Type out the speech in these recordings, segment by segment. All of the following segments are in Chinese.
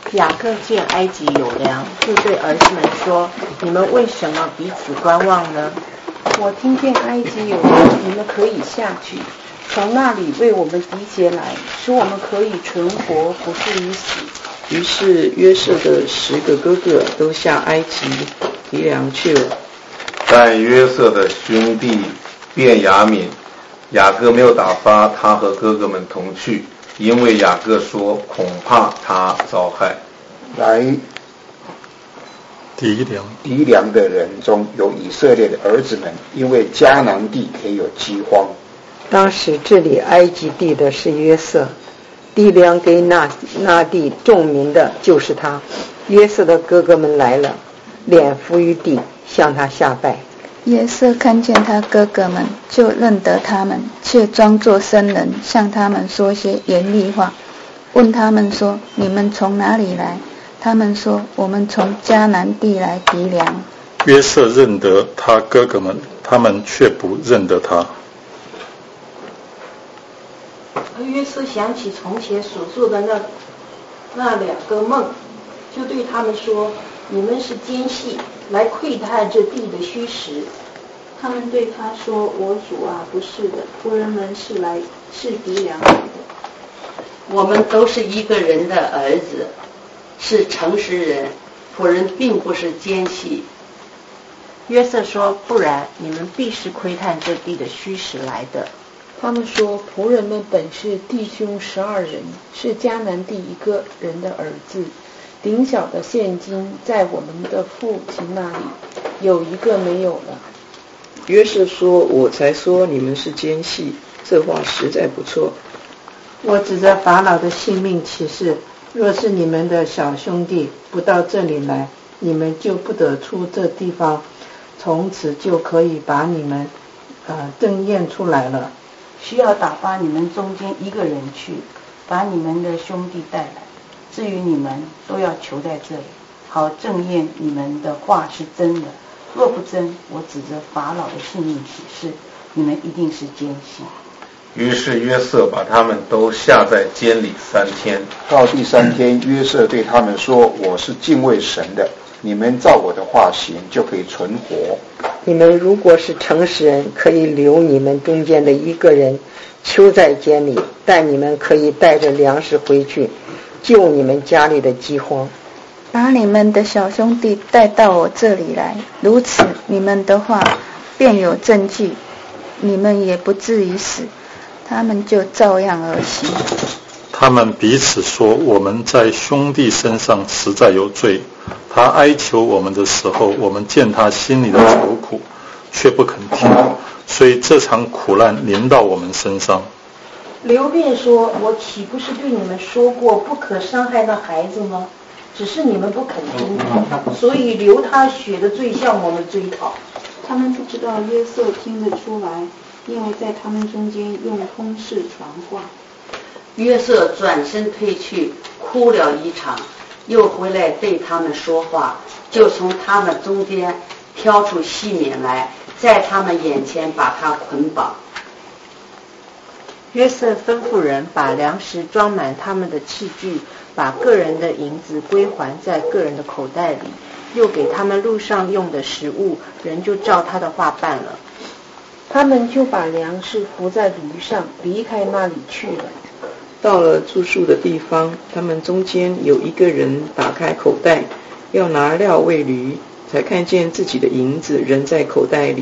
雅各见埃及有粮，就对儿子们说：你们为什么彼此观望呢？ 我听见埃及有粮，你们可以下去，从那里为我们缔结来，使我们可以存活，不至于死。 于是约瑟的10个哥哥都下埃及提粮去了。 但约瑟的兄弟便雅悯，雅各没有打发他和哥哥们同去，因为雅各说恐怕他遭害。 来敌粮的人中有以色列的儿子们，因为迦南地也有饥荒。 当时治理埃及地的是约瑟，递粮给那地众民的就是他。约瑟的哥哥们来了，脸伏于地，向他下拜。 约瑟看见他哥哥们，就认得他们，却装作生人，向他们说些严厉话，问他们说：你们从哪里来？他们说：我们从迦南地来籴粮。 约瑟认得他哥哥们，他们却不认得他。 约瑟想起从前所做的那2个梦，就对他们说：你们是奸细，来窥探这地的虚实。 他们对他说：我主啊，不是的，仆人们是籴粮来的。 我们都是一个人的儿子，是诚实人，仆人并不是奸细。 约瑟说：不然，你们必是窥探这地的虚实来的。 他们说：仆人们本是弟兄12人，是迦南地一个人的儿子，顶小的现今在我们的父亲那里，有一个没有了。 约瑟说：我才说你们是奸细，这话实在不错。 我指着法老的性命起誓，若是你们的小兄弟不到这里来，你们就不得出这地方，从此就可以把你们正验出来了。 需要打发你们中间一个人去，把你们的兄弟带来。至于你们，都要求在这里，好证验你们的话是真的。若不真，我指着法老的性命起誓，你们一定是奸细。 于是约瑟把他们都下在监里3天。 到第3天，约瑟对他们说：我是敬畏神的，你们照我的话行，就可以存活。 你们如果是诚实人，可以留你们中间的一个人囚在监里，但你们可以带着粮食回去，救你们家里的饥荒。 把你们的小兄弟带到我这里来，如此你们的话便有证据，你们也不至于死。他们就照样而行。 他们彼此说：我们在兄弟身上实在有罪。他哀求我们的时候，我们见他心里的愁苦，却不肯听，所以这场苦难临到我们身上。 流便说：我岂不是对你们说过不可伤害那孩子吗？只是你们不肯听，所以流他血的罪向我们追讨。 他们不知道约瑟听得出来，因为在他们中间用通事传话。 约瑟转身退去，哭了一场，又回来对他们说话，就从他们中间挑出细面来，在他们眼前把他捆绑。 约瑟吩咐人把粮食装满他们的器具，把个人的银子归还在个人的口袋里，又给他们路上用的食物，人就照他的话办了。 他们就把粮食扶在驴上，离开那里去了。 到了住宿的地方，他们中间有一个人打开口袋，要拿料喂驴，才看见自己的银子仍在口袋里，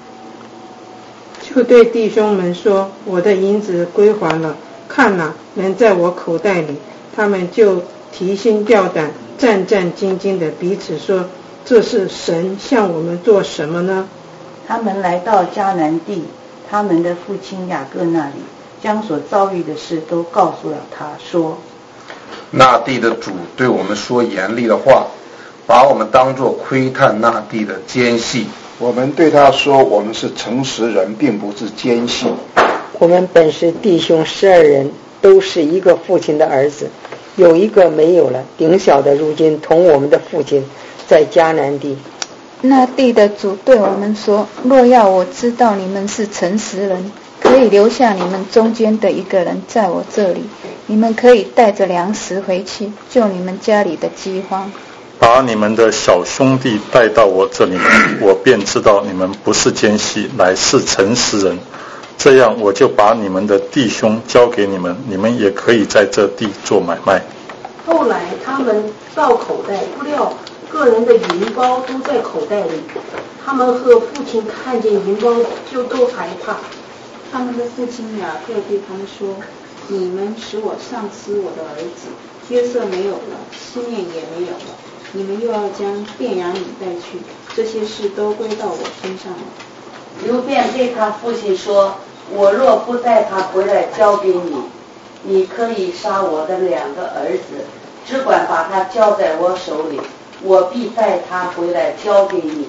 就对弟兄们说：我的银子归还了，看哪，仍在我口袋里。他们就提心吊胆，战战兢兢的彼此说：这是神向我们做什么呢？ 他们来到迦南地，他们的父亲雅各那里，将所遭遇的事都告诉了他，说： 那地的主对我们说严厉的话，把我们当作窥探那地的奸细。 我们对他说：我们是诚实人，并不是奸细。 我们本是弟兄12人，都是一个父亲的儿子，有一个没有了，顶小的如今同我们的父亲在迦南地。 那地的主对我们说：若要我知道你们是诚实人，可以留下你们中间的一个人在我这里， 你们可以带着粮食回去，救你们家里的饥荒。 把你们的小兄弟带到我这里来，我便知道你们不是奸细，乃是诚实人。这样我就把你们的弟兄交给你们，你们也可以在这地做买卖。 后来他们到口袋，不料个人的银包都在口袋里。他们和父亲看见银包，就都害怕。 他们的父亲雅各对他们说：“你们使我丧失我的儿子，约瑟没有了，西面也没有了，你们又要将便雅悯带去，这些事都归到我身上了。” 刘辩对他父亲说：“我若不带他回来交给你，你可以杀我的2个儿子，只管把他交在我手里，我必带他回来交给你。”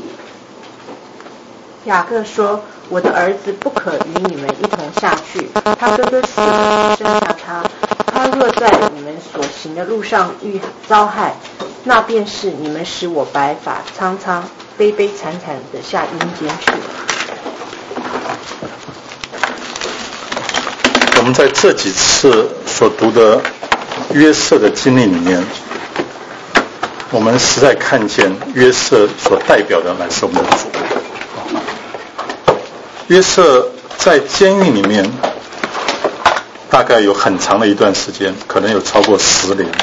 雅各说：“我的儿子不可与你们一同下去，他哥哥死了，生下他。他若在你们所行的路上遇遭害，那便是你们使我白发苍苍、悲悲惨惨的下阴间去了。” 我们在这几次所读的约瑟的经历里面，我们实在看见约瑟所代表的乃是我们的主。约瑟在监狱里面大概有很长的一段时间，可能有超过10年。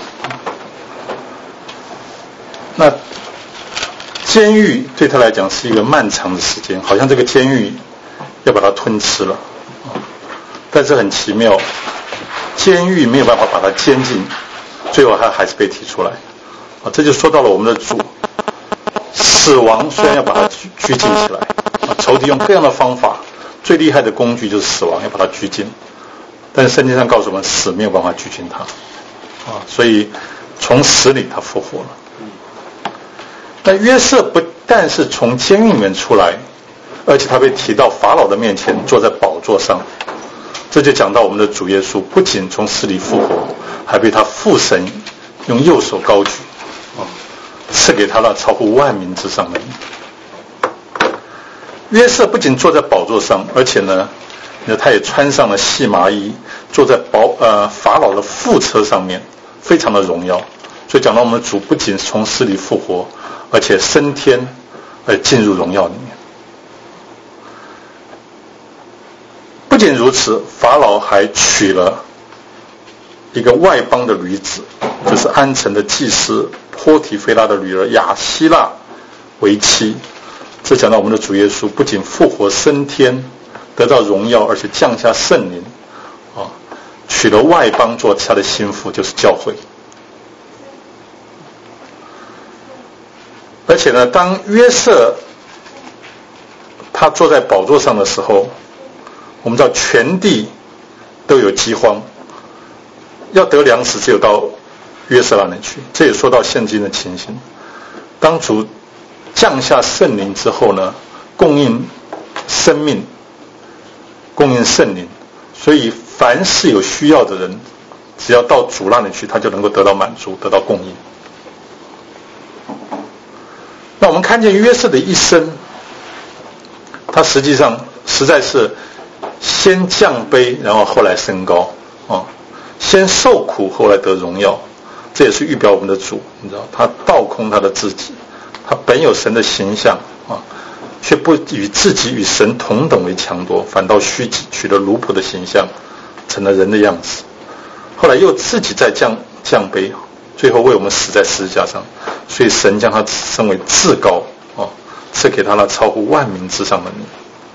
那监狱对他来讲是一个漫长的时间，好像这个监狱要把他吞吃了。但是很奇妙，监狱没有办法把他监禁，最后他还是被提出来。这就说到了我们的主，死亡虽然要把他拘禁起来，仇敌用各样的方法，最厉害的工具就是死亡，要把他拘禁。但是圣经上告诉我们，死没有办法拘禁他，所以从死里他复活了。那约瑟不但是从监狱里面出来，而且他被提到法老的面前，坐在宝座上。这就讲到我们的主耶稣不仅从死里复活，还被他父神用右手高举，赐给他那超乎万民之上的名。约瑟不仅坐在宝座上，而且呢，他也穿上了细麻衣，坐在法老的副车上面，非常的荣耀。所以讲到我们的主不仅从死里复活，而且升天，进入荣耀里面。不仅如此，法老还娶了一个外邦的女子，就是安城的祭司波提菲拉的女儿亚希拉为妻。这讲到我们的主耶稣不仅复活升天，得到荣耀，而且降下圣灵，娶了外邦做他的心腹，就是教会。而且呢，当约瑟他坐在宝座上的时候，我们知道全地都有饥荒，要得粮食只有到约瑟那里去。这也说到现今的情形。当主降下圣灵之后呢，供应生命，供应圣灵，所以凡是有需要的人，只要到主那里去，他就能够得到满足，得到供应。那我们看见约瑟的一生，他实际上实在是先降卑，然后后来升高，先受苦，后来得荣耀。这也是预表我们的主，你知道，他倒空他的自己，他本有神的形象却不与自己与神同等为强夺，反倒虚己，取了奴仆的形象，成了人的样子。后来又自己再降卑，最后为我们死在十字架上，所以神将他升为至高，赐给他那超乎万民之上的名。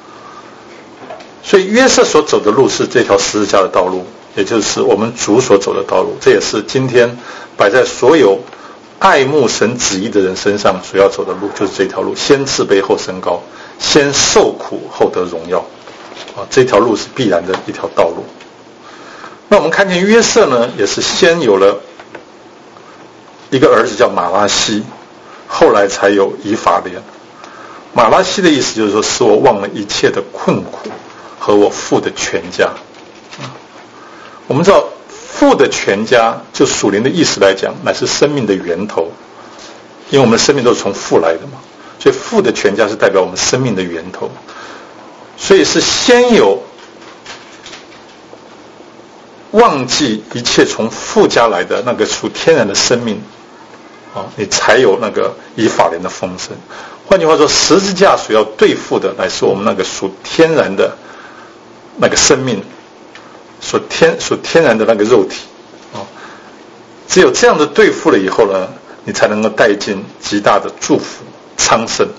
所以约瑟所走的路是这条十字架的道路，也就是我们主所走的道路。这也是今天摆在所有爱慕神旨意的人身上所要走的路，就是这条路，先自卑后升高，先受苦后得荣耀。这条路是必然的一条道路。那我们看见约瑟呢，也是先有了一个儿子叫马拉西，后来才有以法莲。马拉西的意思就是说，使我忘了一切的困苦和我父的全家。我们知道父的全家，就属灵的意思来讲，乃是生命的源头，因为我们的生命都是从父来的嘛，所以父的全家是代表我们生命的源头。所以是先有忘记一切从父家来的那个属天然的生命，你才有那个以法莲的丰盛。换句话说，十字架所要对付的乃是我们那个属天然的那个生命，属天然的那个肉体。只有这样的对付了以后呢，你才能够带进极大的祝福昌盛。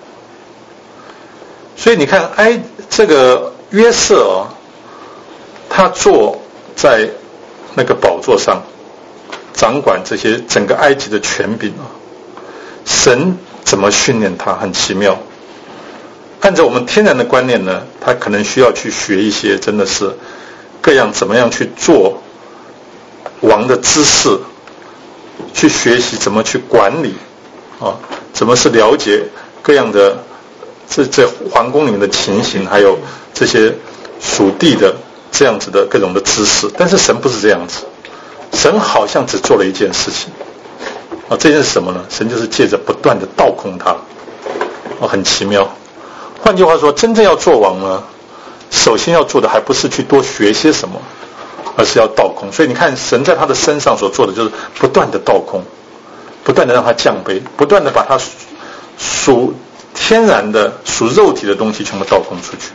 所以你看，这个约瑟他坐在那个宝座上，掌管这些整个埃及的权柄神怎么训练他很奇妙。按照我们天然的观念呢，他可能需要去学一些真的是各样怎么样去做王的知识，去学习怎么去管理怎么是了解各样的这皇宫里面的情形，还有这些属地的这样子的各种的知识。但是神不是这样子，神好像只做了一件事情这件是什么呢？神就是借着不断的倒空他很奇妙。换句话说，真正要做王呢，首先要做的还不是去多学些什么，而是要倒空。所以你看神在他的身上所做的就是不断的倒空，不断的让他降卑，不断的把他属天然的属肉体的东西全部倒空出去。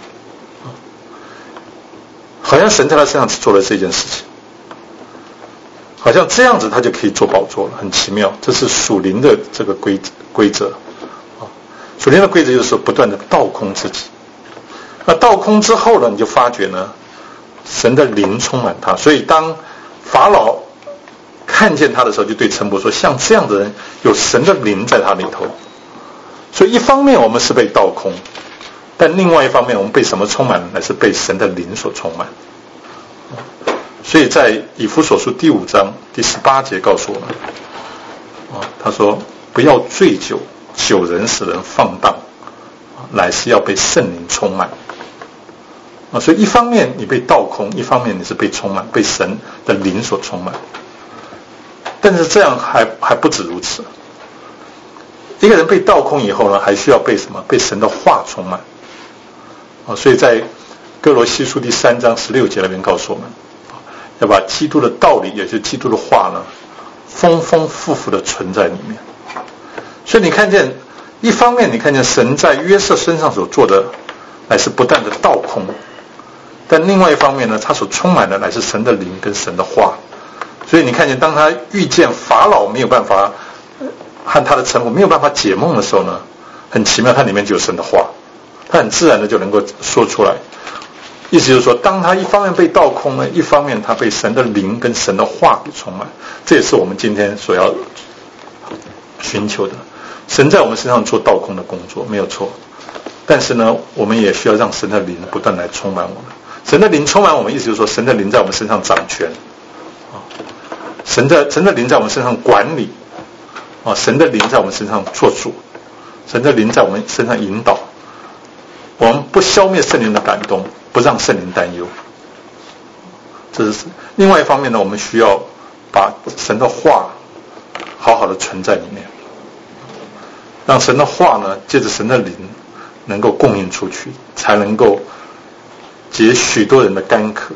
好像神在他身上只做了这件事情，好像这样子他就可以做宝座了，很奇妙。这是属灵的这个规则属灵的规则就是说不断的倒空自己。那倒空之后呢，你就发觉呢，神的灵充满他。所以当法老看见他的时候，就对臣仆说，像这样的人有神的灵在他里头。所以一方面我们是被倒空，但另外一方面我们被什么充满？乃是被神的灵所充满。所以在以弗所书第5章第18节告诉我们他说不要醉酒，酒人使人放荡，乃是要被圣灵充满所以一方面你被倒空，一方面你是被充满，被神的灵所充满。但是这样还不止如此，一个人被倒空以后呢，还需要被什么？被神的话充满所以在哥罗西书第3章16节那边告诉我们，要把基督的道理，也就是基督的话呢，丰丰富富的存在里面。所以你看见，一方面你看见神在约瑟身上所做的乃是不断的倒空，但另外一方面呢，他所充满的乃是神的灵跟神的话。所以你看见，当他遇见法老没有办法和他的臣仆没有办法解梦的时候呢，很奇妙，他里面就有神的话，他很自然的就能够说出来。意思就是说，当他一方面被倒空呢，一方面他被神的灵跟神的话给充满。这也是我们今天所要寻求的。神在我们身上做倒空的工作没有错，但是呢，我们也需要让神的灵不断来充满我们。神的灵充满我们，意思就是说，神的灵在我们身上掌权神的灵在我们身上管理神的灵在我们身上做主，神的灵在我们身上引导。我们不消灭圣灵的感动，不让圣灵担忧。这是另外一方面呢，我们需要把神的话好好的存在里面，让神的话呢，借着神的灵能够供应出去，才能够解许多人的干渴。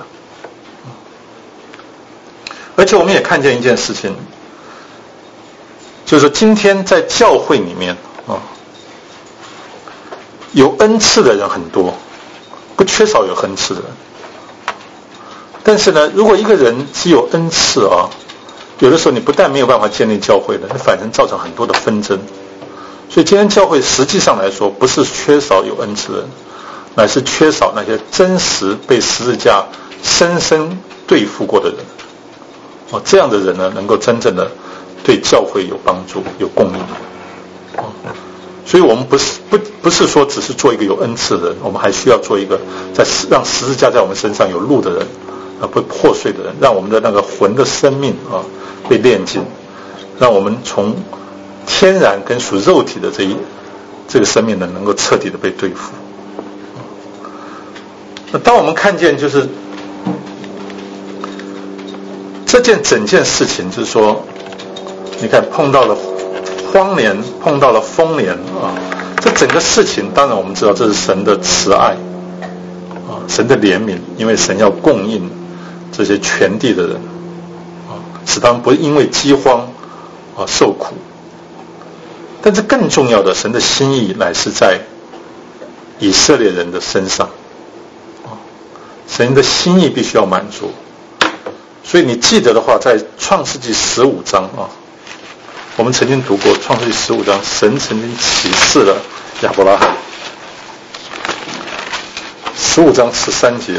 而且我们也看见一件事情，就是说今天在教会里面有恩赐的人很多，不缺少有恩赐的人。但是呢，如果一个人只有恩赐有的时候你不但没有办法建立教会的，你反而造成很多的纷争。所以今天教会实际上来说，不是缺少有恩赐的人，乃是缺少那些真实被十字架深深对付过的人。这样的人呢，能够真正的对教会有帮助、有供应。所以我们不是说只是做一个有恩赐的人，我们还需要做一个让十字架在我们身上有路的人，不破碎的人，让我们的那个魂的生命被炼净，让我们从天然跟属肉体的这个生命呢，能够彻底的被对付。那当我们看见就是整件事情，就是说，你看碰到了荒年，碰到了丰年这整个事情，当然我们知道这是神的慈爱神的怜悯，因为神要供应这些全地的人使他们不因为饥荒受苦。但是更重要的，神的心意乃是在以色列人的身上，神的心意必须要满足。所以你记得的话，在创世纪15章我们曾经读过创世纪15章，神曾经启示了亚伯拉罕。15章13节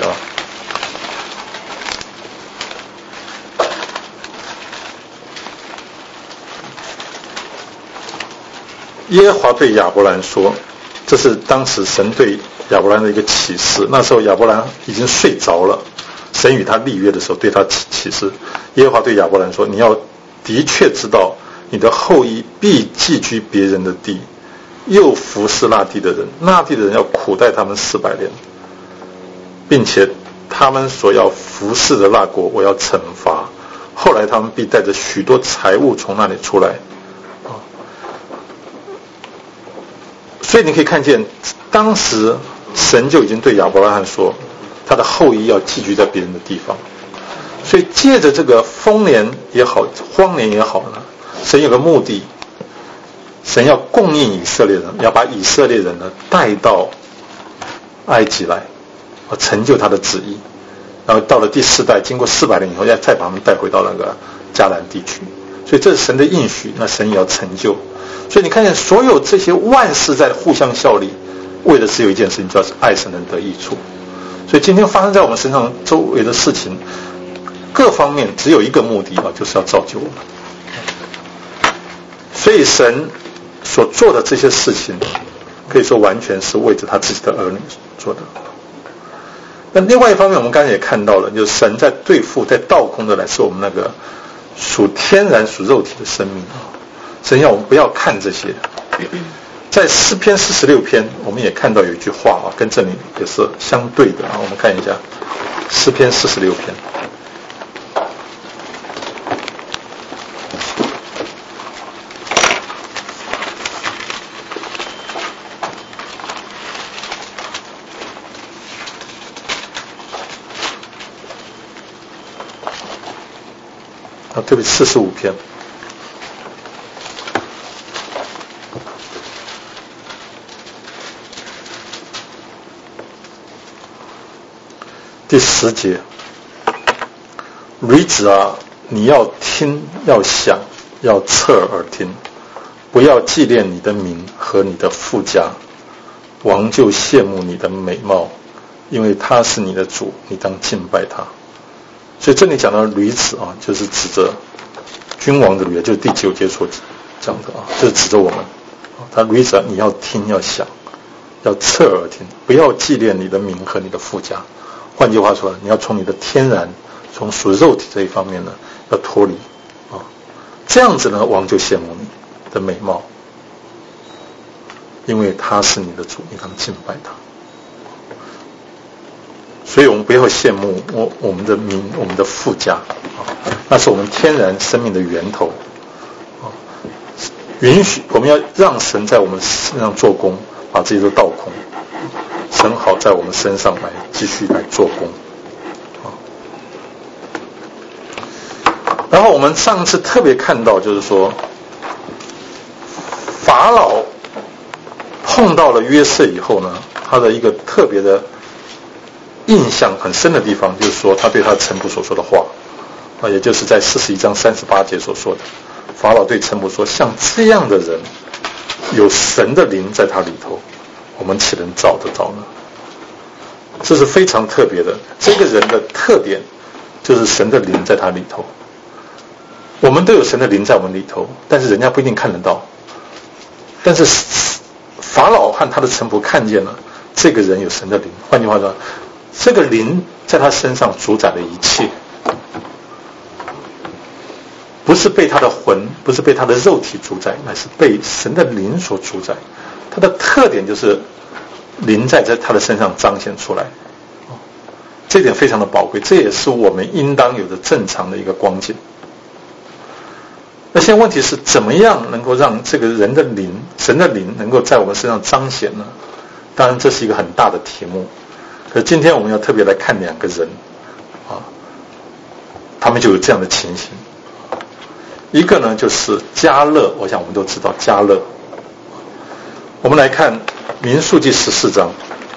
耶和华对亚伯兰说，这是当时神对亚伯兰的一个启示。那时候亚伯兰已经睡着了，神与他立约的时候对他启示，耶和华对亚伯兰说，你要的确知道你的后裔必寄居别人的地，又服侍那地的人，那地的人要苦待他们400年，并且他们所要服侍的那国我要惩罚，后来他们必带着许多财物从那里出来。所以你可以看见，当时神就已经对亚伯拉罕说，他的后裔要寄居在别人的地方。所以借着这个丰年也好，荒年也好呢，神有个目的，神要供应以色列人，要把以色列人呢带到埃及来，成就他的旨意。然后到了第4代，经过400年以后，再把他们带回到那个迦南地区。所以这是神的应许，那神也要成就。所以你看见所有这些万事在互相效力，为的只有一件事情，就是爱神能得益处。所以今天发生在我们身上周围的事情，各方面只有一个目的就是要造就我们。所以神所做的这些事情，可以说完全是为着他自己的儿女做的。那另外一方面，我们刚才也看到了，就是神在对付在倒空的来是我们那个属天然属肉体的生命。神要我们不要看这些。在诗篇46篇我们也看到有一句话跟这里也是相对的我们看一下诗篇46篇。对不起，45篇。第10节，驴子啊，你要听，要想，要侧耳听，不要纪念你的名和你的富家，王就羡慕你的美貌，因为他是你的主，你当敬拜他。所以这里讲到驴子就是指着君王的驴，就是第9节所讲的就是指着我们。他驴子啊，你要听，要想，要侧耳听，不要纪念你的名和你的富家。换句话说，你要从你的天然，从属肉体这一方面呢，要脱离这样子呢，王就羡慕你的美貌，因为他是你的主，你当敬拜他。所以我们不要羡慕我们的名，我们的富家那是我们天然生命的源头允许我们要让神在我们身上做工，把这些都倒空，神好在我们身上来继续来做工然后我们上次特别看到，就是说法老碰到了约瑟以后呢，他的一个特别的印象很深的地方，就是说他对他臣仆所说的话也就是在41章38节所说的，法老对臣仆说，像这样的人有神的灵在他里头，我们岂能找得着呢？这是非常特别的，这个人的特点就是神的灵在他里头。我们都有神的灵在我们里头，但是人家不一定看得到。但是法老和他的臣仆看见了这个人有神的灵，换句话说，这个灵在他身上主宰了一切，不是被他的魂，不是被他的肉体主宰，乃是被神的灵所主宰。他的特点就是灵在他的身上彰显出来这点非常的宝贵，这也是我们应当有的正常的一个光景。那现在问题是怎么样能够让这个人的灵，神的灵能够在我们身上彰显呢？当然这是一个很大的题目，可是今天我们要特别来看2个人他们就有这样的情形。一个呢就是迦勒，我想我们都知道迦勒。我们来看民数记14章。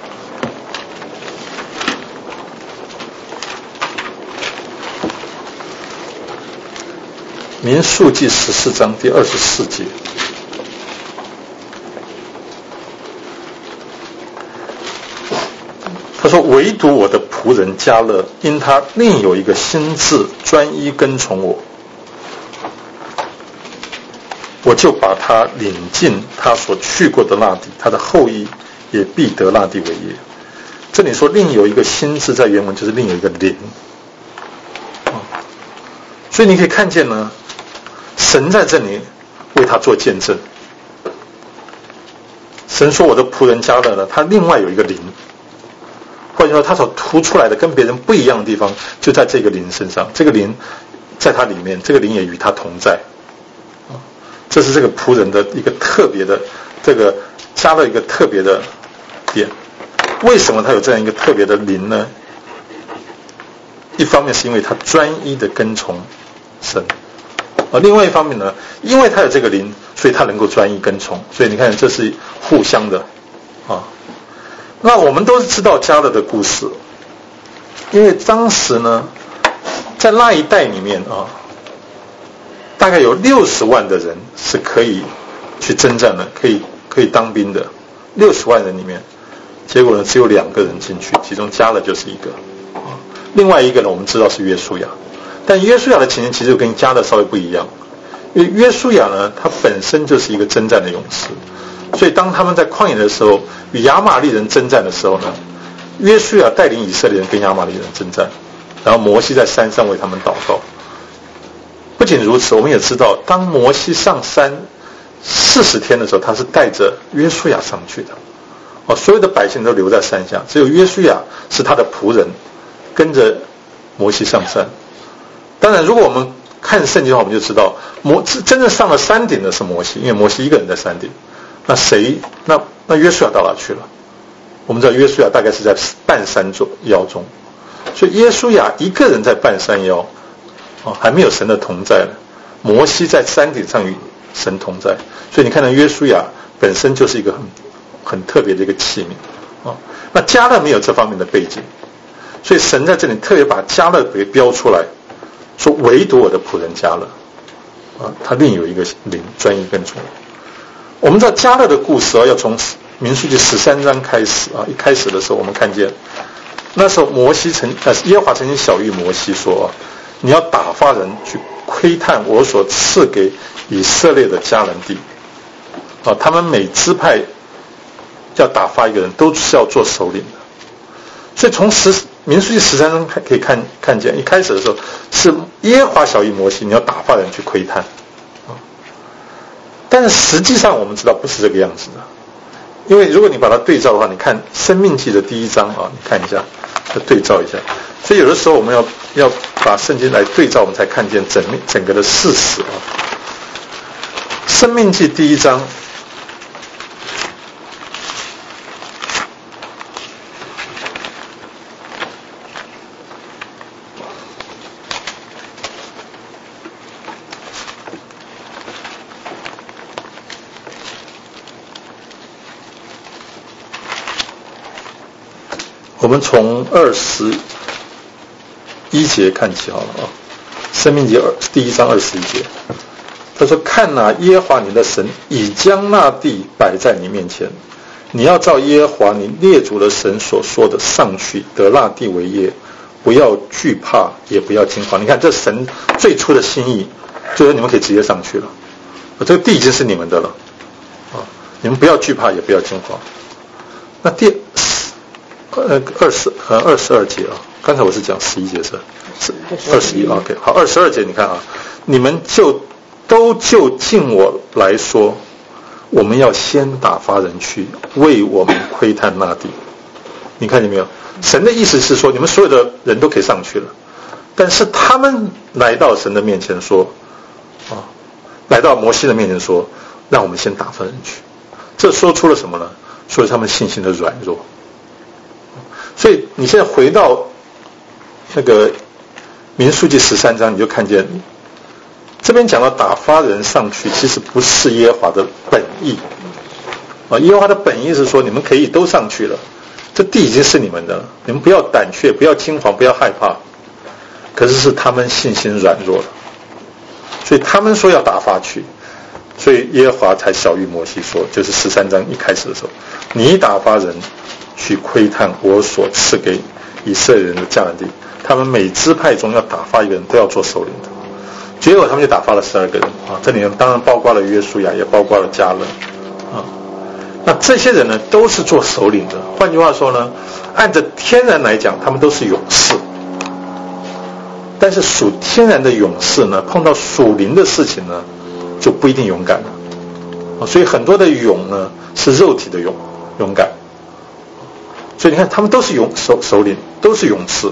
民数记14章第24节。他说，唯独我的仆人迦勒，因他另有一个心志，专一跟从我，我就把他领进他所去过的那地，他的后裔也必得那地为业。这里说另有一个心志，在原文就是另有一个灵。所以你可以看见呢，神在这里为他做见证。神说我的仆人迦勒呢，他另外有一个灵，或者说他所突出来的跟别人不一样的地方就在这个灵身上，这个灵在他里面，这个灵也与他同在。这是这个仆人的一个特别的，这个加了一个特别的点。为什么他有这样一个特别的灵呢？一方面是因为他专一的跟从神，另外一方面呢，因为他有这个灵，所以他能够专一跟从。所以你看，这是互相的啊。那我们都知道迦勒的故事，因为当时呢，在那一代里面啊，大概有60万的人是可以去征战的，可以当兵的。60万人里面，结果呢只有2个人进去，其中迦勒就是一个。另外一个呢，我们知道是约书亚，但约书亚的情形其实跟迦勒稍微不一样，因为约书亚呢，他本身就是一个征战的勇士。所以当他们在旷野的时候与亚玛力人征战的时候呢，约书亚带领以色列人跟亚玛力人征战，然后摩西在山上为他们祷告。不仅如此，我们也知道当摩西上山40天的时候，他是带着约书亚上去的。所有的百姓都留在山下，只有约书亚是他的仆人，跟着摩西上山。当然如果我们看圣经的话，我们就知道真正上了山顶的是摩西，因为摩西一个人在山顶。那约书亚到哪去了？我们知道约书亚大概是在半山腰中，所以约书亚一个人在半山腰，还没有神的同在了。摩西在山顶上与神同在，所以你看到约书亚本身就是一个很特别的一个器皿。那迦勒没有这方面的背景，所以神在这里特别把迦勒给标出来，说唯独我的仆人迦勒，他另有一个灵，专一跟从。我们知道迦勒的故事要从民数记13章开始一开始的时候我们看见，那时候耶和华曾经晓谕摩西说，你要打发人去窥探我所赐给以色列的迦南地。他们每支派要打发一个人，都是要做首领的。所以从民数记13章可以看见，一开始的时候是耶和华晓谕摩西，你要打发人去窥探。但是实际上我们知道不是这个样子的，因为如果你把它对照的话，你看申命记的第1章你看一下，对照一下。所以有的时候我们要把圣经来对照，我们才看见整个的事实申命记第1章我们从21节看起好了申命记第1章21节，他说：看哪，耶和华你的神已将那地摆在你面前，你要照耶和华你列祖的神所说的上去，得那地为业，不要惧怕，也不要惊慌。你看这神最初的心意，就是你们可以直接上去了，这个地已经是你们的了你们不要惧怕，也不要惊慌。那第22节刚才我是讲11节是21 OK 好22节你看你们都近我来说，我们要先打发人去为我们窥探那地。你看见没有？神的意思是说，你们所有的人都可以上去了，但是他们来到神的面前说来到摩西的面前说，让我们先打发人去。这说出了什么呢？说出他们信心的软弱。所以你现在回到那个民数记13章，你就看见这边讲到打发人上去，其实不是耶和华的本意耶和华的本意是说，你们可以都上去了，这地已经是你们的了，你们不要胆怯，不要惊慌，不要害怕。可是是他们信心软弱了，所以他们说要打发去，所以耶和华才晓谕摩西说，就是13章一开始的时候，你打发人去窥探我所赐给以色列人的迦南地，他们每支派中要打发一个人，都要做首领的。结果他们就打发了12个人这里面当然包括了约书亚，也包括了迦勒那这些人呢，都是做首领的。换句话说呢，按照天然来讲，他们都是勇士。但是属天然的勇士呢，碰到属灵的事情呢，就不一定勇敢了所以很多的勇呢，是肉体的勇敢。所以你看，他们都是首领，都是勇士。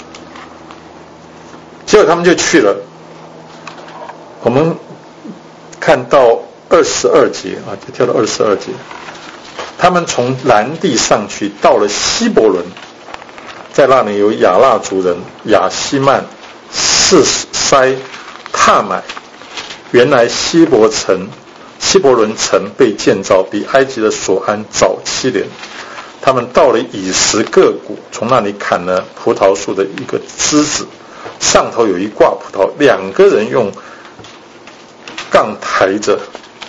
结果他们就去了。我们看到22节就跳到22节，他们从南地上去，到了希伯伦，在那里有亚衲族人亚希曼、示塞、塔买。原来希伯伦城被建造比埃及的索安早7年。他们到了以实各谷，从那里砍了葡萄树的一个枝子，上头有一挂葡萄，2个人用杠抬着，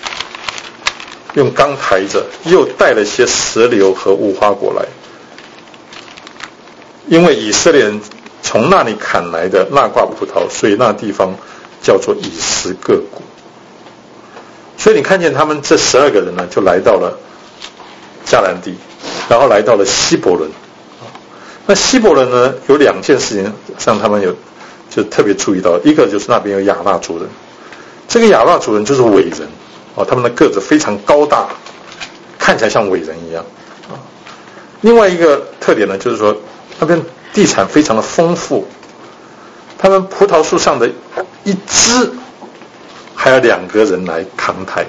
又带了些石榴和无花果来，因为以色列人从那里砍来的那挂葡萄，所以那地方叫做以实各谷。所以你看见他们这12个人呢，就来到了迦南地，然后来到了希伯伦。那希伯伦呢，有2件事情让他们就特别注意到，一个就是那边有亚衲族人，这个亚衲族人就是伟人他们的个子非常高大，看起来像伟人一样另外一个特点呢，就是说那边地产非常的丰富，他们葡萄树上的一枝还要2个人来扛抬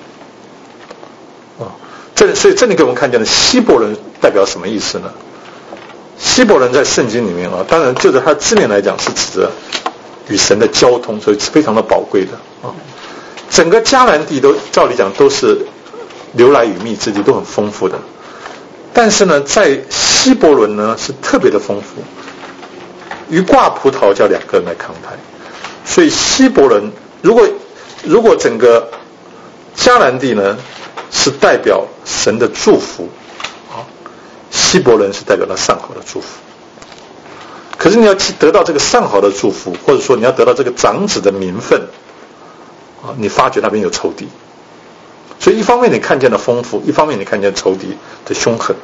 所以这里给我们看见的希伯伦代表什么意思呢？希伯伦在圣经里面当然就着它的字面来讲是指着与神的交通，所以是非常的宝贵的整个迦南地都照理讲都是流来与蜜之地，都很丰富的。但是呢，在希伯伦呢是特别的丰富，一挂葡萄叫2个人来扛抬。所以希伯伦如果整个迦南地呢是代表神的祝福希伯伦是代表了上好的祝福。可是你要得到这个上好的祝福，或者说你要得到这个长子的名分你发觉那边有仇敌，所以一方面你看见了丰富，一方面你看见仇敌的凶狠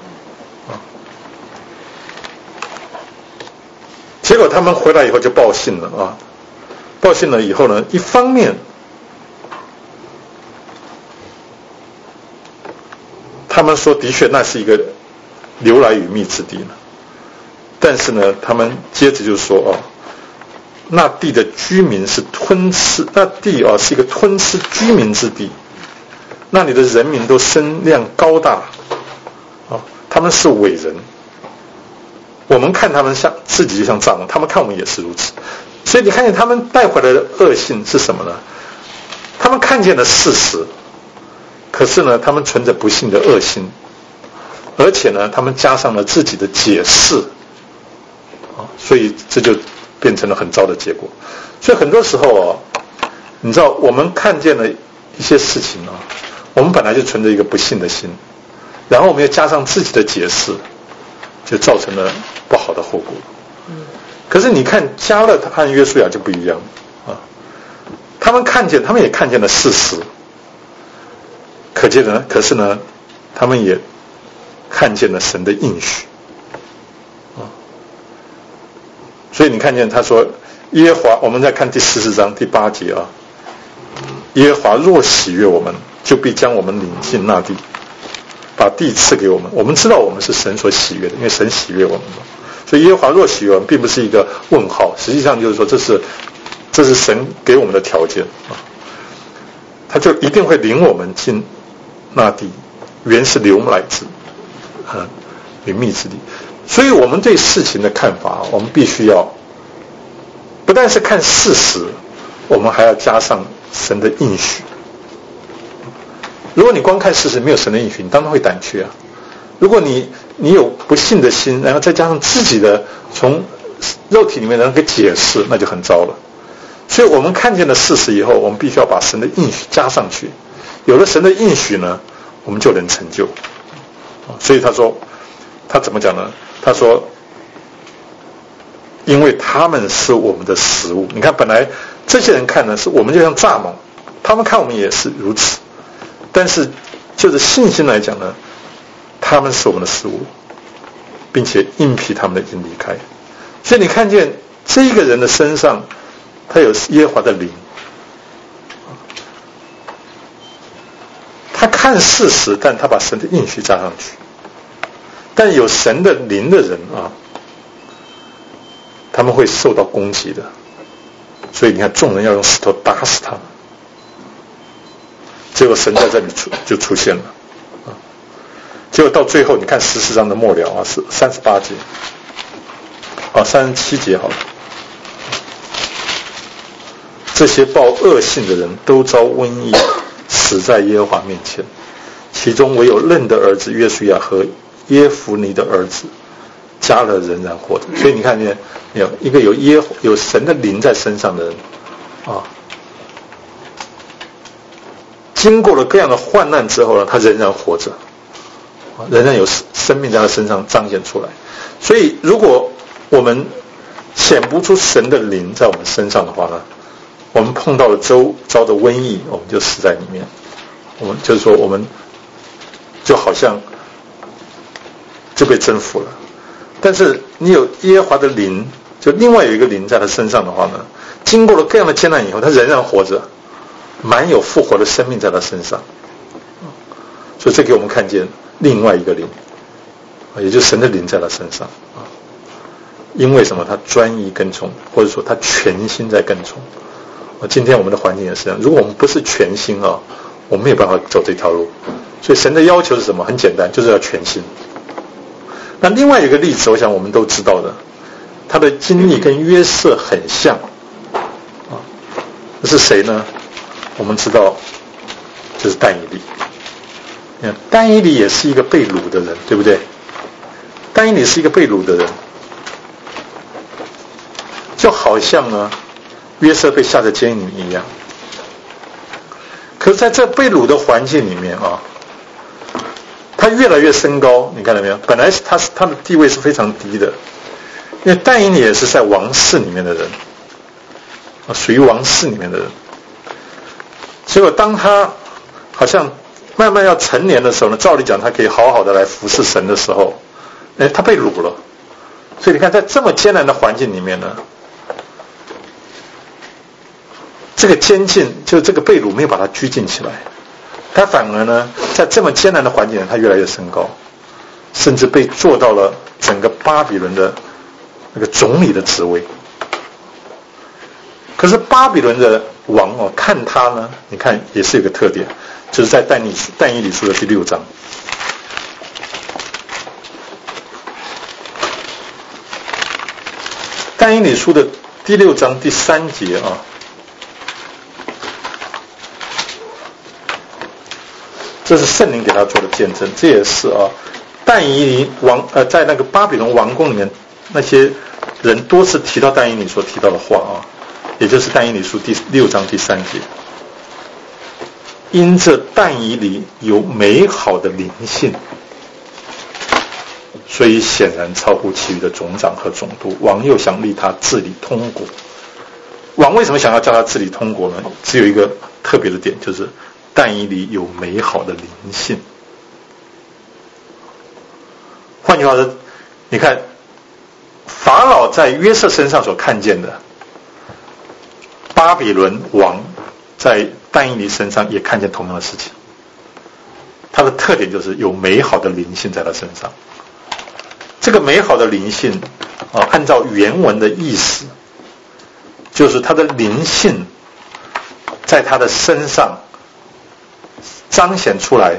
结果他们回来以后就报信了报信了以后呢，一方面他们说的确那是一个流来与蜜之地呢，但是呢他们接着就说那地的居民是吞吃，那地是一个吞吃居民之地，那里的人民都身量高大他们是伟人，我们看他们像自己就像蚱蜢，他们看我们也是如此。所以你看见他们带回来的恶性是什么呢？他们看见了事实，可是呢他们存着不幸的恶心，而且呢他们加上了自己的解释所以这就变成了很糟的结果。所以很多时候你知道我们看见了一些事情我们本来就存着一个不幸的心，然后我们又加上自己的解释，就造成了不好的后果可是你看迦勒和约书亚就不一样他们也看见了事实，可是呢他们也看见了神的应许所以你看见他说耶和华，我们再看第14章第8节耶和华若喜悦我们，就必将我们领进那地，把地赐给我们。我们知道我们是神所喜悦的，因为神喜悦我们所以耶和华若喜悦我们并不是一个问号，实际上就是说这是神给我们的条件他就一定会领我们进那地，原是流来之与蜜之地。所以我们对事情的看法我们必须要不但是看事实，我们还要加上神的应许。如果你光看事实没有神的应许，你当然会胆怯啊。如果你有不信的心，然后再加上自己的从肉体里面的那个解释，那就很糟了。所以我们看见了事实以后，我们必须要把神的应许加上去。有了神的应许呢，我们就能成就。所以他说，他怎么讲呢？他说，因为他们是我们的食物。你看，本来这些人看呢，是我们就像蚱蜢，他们看我们也是如此。但是就是信心来讲呢，他们是我们的食物，并且应许他们已经离开。所以你看见这一个人的身上，他有耶和华的灵。他看事实，但他把神的应许加上去。但有神的灵的人啊，他们会受到攻击的。所以你看，众人要用石头打死他们。结果神在这里就出现了啊。结果到最后，你看14章的末了啊，是38节啊，37节好了。这些报恶信的人都遭瘟疫，死在耶和华面前，其中唯有嫩的儿子约书亚和耶孚尼的儿子迦勒仍然活着。所以你看见没有，一个有神的灵在身上的人啊，经过了各样的患难之后呢，他仍然活着，仍然有生命在他身上彰显出来。所以如果我们显不出神的灵在我们身上的话呢，我们碰到了周遭的瘟疫，我们就死在里面。我们就是说，我们就好像就被征服了。但是你有耶和华的灵，就另外有一个灵在他身上的话呢，经过了各样的艰难以后，他仍然活着，满有复活的生命在他身上。所以这给我们看见另外一个灵，也就是神的灵在他身上啊。因为什么？他专一跟从，或者说他全心在跟从。今天我们的环境也是这样，如果我们不是全心啊，我们没有办法走这条路。所以神的要求是什么？很简单，就是要全心。那另外一个例子，我想我们都知道的，他的经历跟约瑟很像啊。是谁呢？我们知道，就是但以理。但以理也是一个被掳的人，对不对？但以理是一个被掳的人，就好像呢，约瑟被下在监狱一样。可是在这被掳的环境里面啊，他越来越升高，你看到没有？本来他的地位是非常低的，因为但以理也是在王室里面的人，属于王室里面的人。结果当他好像慢慢要成年的时候呢，照理讲他可以好好的来服侍神的时候，他被掳了。所以你看，在这么艰难的环境里面呢，这个监禁就这个被掳没有把他拘禁起来，他反而呢，在这么艰难的环境，他越来越升高，甚至被做到了整个巴比伦的那个总理的职位。可是巴比伦的王看他呢，你看也是有个特点，就是在但以理书的第6章。但以理书的第6章第3节啊，这是圣灵给他做的见证。这也是啊，但以理在那个巴比伦王宫里面，那些人多次提到但以理所提到的话啊，也就是但以理书第6章第3节。因这但以理有美好的灵性，所以显然超乎其余的总长和总督。王又想立他治理通国。王为什么想要叫他治理通国呢？只有一个特别的点，就是但以理有美好的灵性。换句话说，你看法老在约瑟身上所看见的，巴比伦王在但以理身上也看见同样的事情。他的特点就是有美好的灵性在他身上。这个美好的灵性按照原文的意思，就是他的灵性在他的身上彰显出来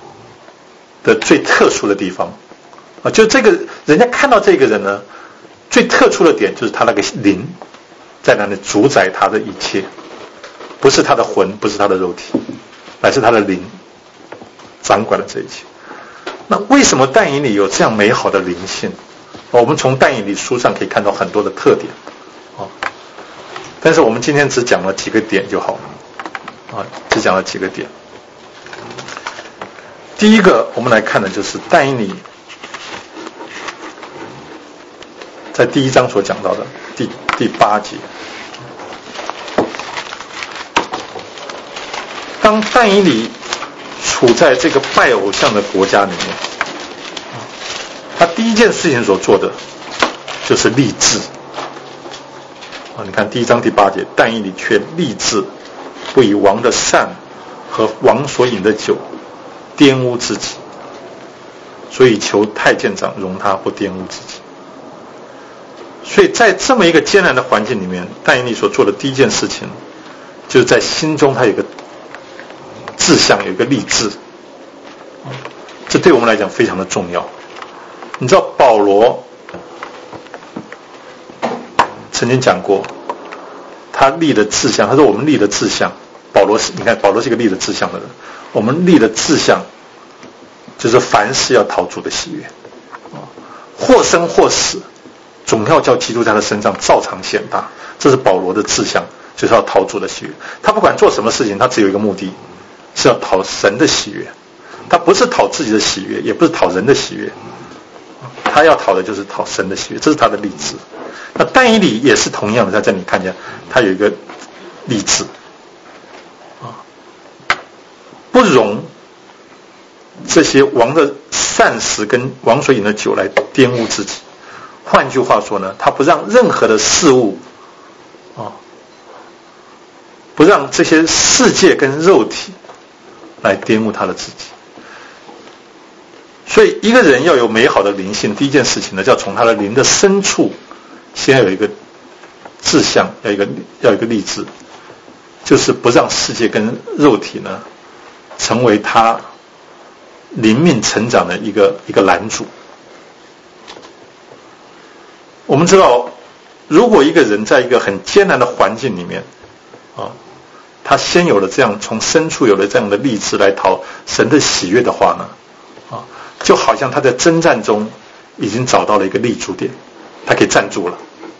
的最特殊的地方就这个人家看到这个人呢， 最特殊的点就是他那个灵在那里主宰他的一切，不是他的魂，不是他的肉体，乃是他的灵掌管了这一切。那为什么但以理有这样美好的灵性？我们从但以理书上可以看到很多的特点但是我们今天只讲了几个点就好了只讲了几个点。第一个我们来看的就是但以理在第1章所讲到的第8节，当但以理处在这个拜偶像的国家里面，他第一件事情所做的就是立志你看第1章第8节，但以理却立志不以王的膳和王所饮的酒玷污自己，所以求太监长容他不玷污自己。所以在这么一个艰难的环境里面，但以理所做的第一件事情就是在心中他有一个志向，有一个立志这对我们来讲非常的重要。你知道保罗曾经讲过他立的志向，他说我们立的志向，你看保罗是一个立的志向的人，我们立的志向就是凡事要讨主的喜悦或生或死总要叫基督在他身上照常显大，这是保罗的志向，就是要讨主的喜悦。他不管做什么事情，他只有一个目的，是要讨神的喜悦，他不是讨自己的喜悦，也不是讨人的喜悦，他要讨的就是讨神的喜悦，这是他的立志。那但以理也是同样的，在这里看见他有一个立志不容这些王的膳食跟王所饮的酒来玷污自己。换句话说呢，他不让任何的事物不让这些世界跟肉体来玷污他的自己。所以一个人要有美好的灵性，第一件事情呢，就要从他的灵的深处先要有一个志向，要有一个立志，就是不让世界跟肉体呢成为他灵命成长的一个拦阻。我们知道，如果一个人在一个很艰难的环境里面他先有了这样从深处有了这样的立志来讨神的喜悦的话呢就好像他在征战中已经找到了一个立足点，他可以站住了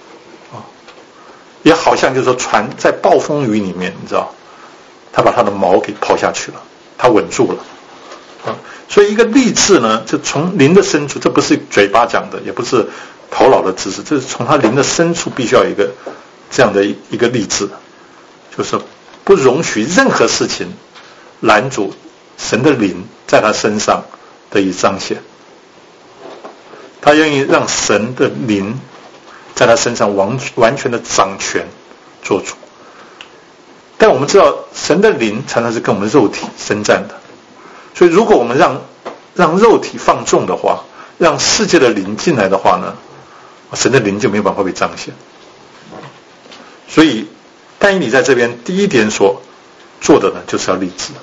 也好像就是说船在暴风雨里面，你知道他把他的锚给抛下去了，他稳住了所以一个立志呢，就从灵的深处，这不是嘴巴讲的，也不是头脑的知识，这是从他灵的深处必须要有一个这样的一个立志，就是不容许任何事情拦阻神的灵在他身上得以彰显，他愿意让神的灵在他身上完全的掌权做主。但我们知道神的灵常常是跟我们肉体征战的，所以如果我们让肉体放纵的话，让世界的灵进来的话呢，神的灵就没有办法被彰显。所以但以理在这边第一点所做的呢，就是要立志。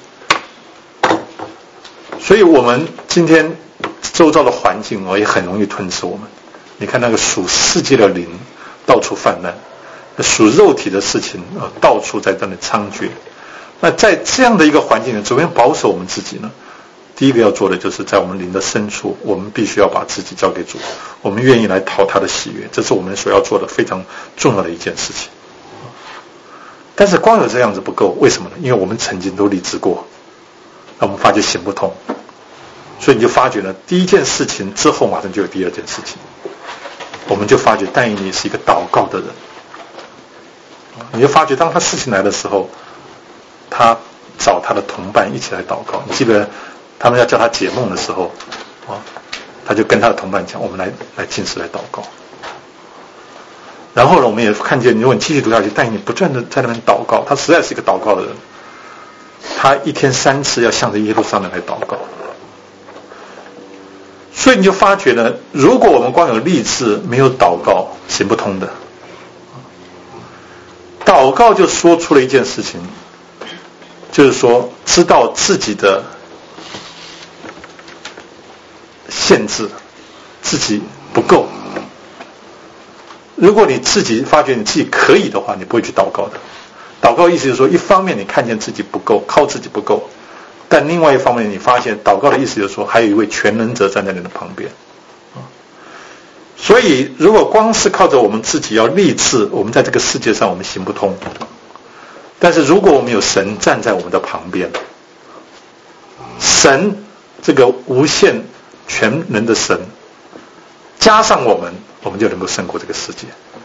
所以我们今天周遭的环境也很容易吞噬我们。你看那个属世界的灵到处泛滥，属肉体的事情到处在这里猖獗。那在这样的一个环境里，怎么样保守我们自己呢？第一个要做的就是在我们灵的深处，我们必须要把自己交给主，我们愿意来讨他的喜悦，这是我们所要做的非常重要的一件事情。但是光有这样子不够，为什么呢？因为我们曾经都立志过，那我们发觉行不通，所以你就发觉呢，第一件事情之后马上就有第二件事情。我们就发觉但以理是一个祷告的人，你就发觉当他事情来的时候，他找他的同伴一起来祷告。你记得他们要叫他解梦的时候他就跟他的同伴讲，我们来禁食来祷告。然后呢，我们也看见，如果你继续读下去，但以理不断的在那边祷告，他实在是一个祷告的人，他一天3次要向着耶路撒冷来祷告。所以你就发觉呢，如果我们光有立志没有祷告，行不通的。祷告就说出了一件事情，就是说知道自己的限制，自己不够， 如果你自己发觉你自己可以的话，你不会去祷告的。祷告意思就是说，一方面你看见自己不够，靠自己不够，但另外一方面你发现祷告的意思就是说，还有一位全能者站在你的旁边。所以如果光是靠着我们自己要立志，我们在这个世界上我们行不通。但是如果我们有神站在我们的旁边，神这个无限全能的神加上我们就能够胜过这个世界。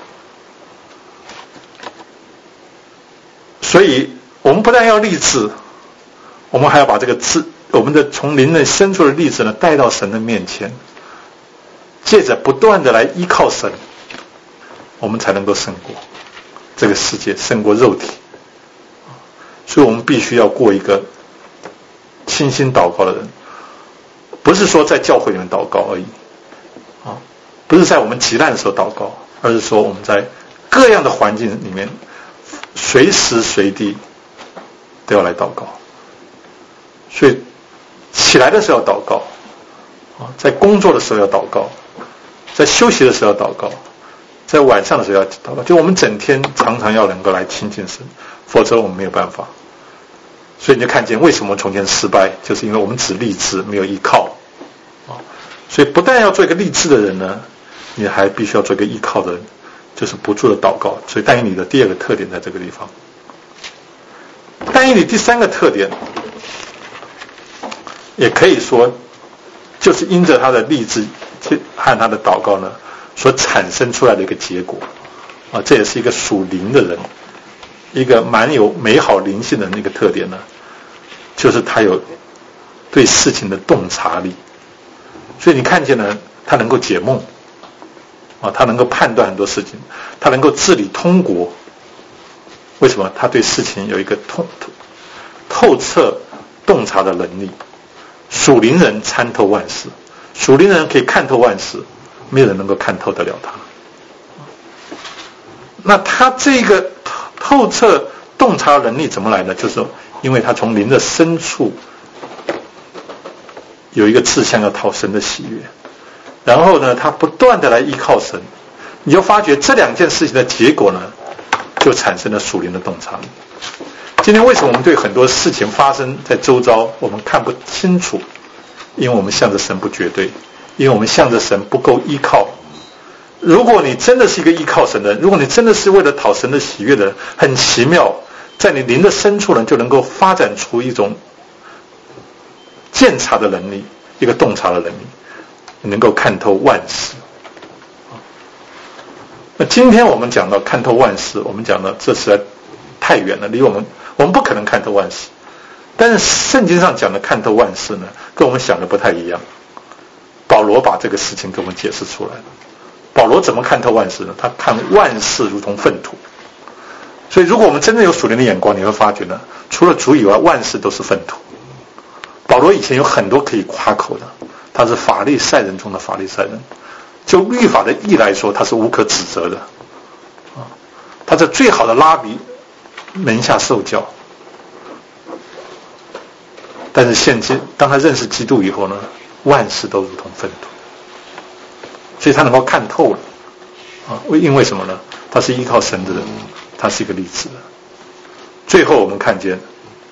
所以我们不但要立志，我们还要把这个我们的从灵内深处的立志呢带到神的面前，借着不断的来依靠神，我们才能够胜过这个世界，胜过肉体。所以我们必须要过一个倾心祷告的人，不是说在教会里面祷告而已，不是在我们急难的时候祷告，而是说我们在各样的环境里面随时随地都要来祷告。所以起来的时候要祷告，在工作的时候要祷告，在休息的时候要祷告，在晚上的时候要祷告。就我们整天常常要能够来亲近神，否则我们没有办法。所以你就看见为什么从前失败，就是因为我们只立志没有依靠。所以不但要做一个立志的人呢，你还必须要做一个依靠的人，就是不住的祷告。所以但以理的第二个特点在这个地方。但以理第三个特点，也可以说就是因着他的立志和他的祷告呢所产生出来的一个结果。这也是一个属灵的人，一个蛮有美好灵性的那个特点呢，就是他有对事情的洞察力。所以你看见呢，他能够解梦，他能够判断很多事情，他能够治理通国。为什么？他对事情有一个透彻洞察的能力。属灵人参透万事，属灵人可以看透万事，没有人能够看透得了他。那他这个透彻洞察能力怎么来呢？就是因为他从灵的深处有一个志向要讨神的喜悦，然后呢他不断的来依靠神，你就发觉这两件事情的结果呢就产生了属灵的洞察力。今天为什么我们对很多事情发生在周遭我们看不清楚？因为我们向着神不绝对，因为我们向着神不够依靠。如果你真的是一个依靠神的人，如果你真的是为了讨神的喜悦的人，很奇妙，在你灵的深处呢就能够发展出一种鉴察的能力，一个洞察的能力，能够看透万事。那今天我们讲到看透万事，我们讲到这实在太远了，离我们不可能看透万事。但是圣经上讲的看透万事呢，跟我们想的不太一样。保罗把这个事情给我们解释出来了。保罗怎么看透万事呢？他看万事如同粪土。所以如果我们真正有属灵的眼光，你会发觉呢，除了主以外，万事都是粪土。保罗以前有很多可以夸口的，他是法利赛人中的法利赛人，就律法的义来说，他是无可指责的。他在最好的拉比门下受教。但是现今当他认识基督以后呢，万事都如同粪土，所以他能够看透了因为什么呢？他是依靠神的人，他是一个立志的。最后我们看见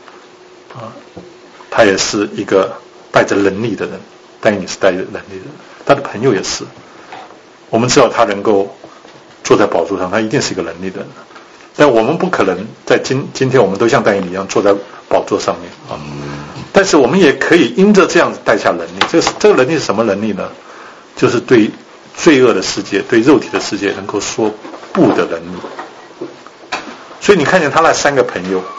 他也是一个带着能力的人，但也是带着能力的人。他的朋友也是，我们知道他能够坐在宝座上，他一定是一个能力的人。但我们不可能在今天我们都像但以理一样坐在宝座上面但是我们也可以因着这样子带下能力。这个能力是什么能力呢？就是对罪恶的世界，对肉体的世界能够说不的能力。所以你看见他那三个朋友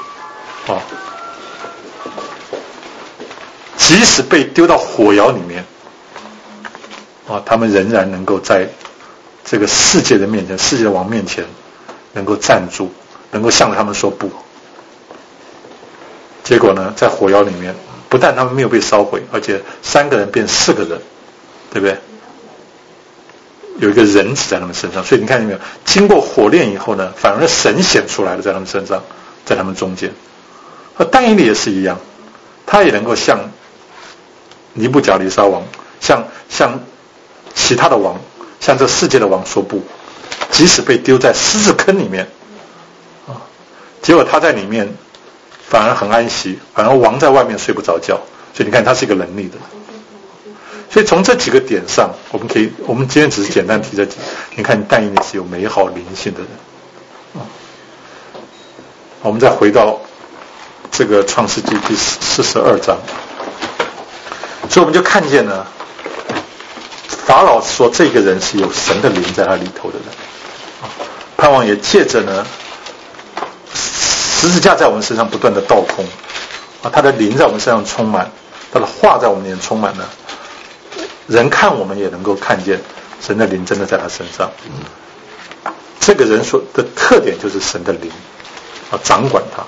即使被丢到火窑里面他们仍然能够在这个世界的面前，世界的王面前能够站住，能够向着他们说不。结果呢，在火窑里面不但他们没有被烧毁，而且3个人变4个人，对不对？有一个人子在他们身上。所以你看见没有，经过火炼以后呢，反而神显出来了，在他们身上，在他们中间。但以理也是一样，他也能够向尼布甲尼撒王，向其他的王，向这世界的王说不。 即使被丢在狮子坑里面结果他在里面反而很安息，反而王在外面睡不着觉。所以你看他是一个能力的。所以从这几个点上，我们今天只是简单提这几个。你看但以理是有美好灵性的人我们再回到这个创世纪第42章，所以我们就看见呢，法老说这个人是有神的灵在他里头的人盼望也借着呢十字架在我们身上不断的倒空他的灵在我们身上充满，他的话在我们里面充满了，人看我们也能够看见神的灵真的在他身上。这个人所的特点就是神的灵掌管他。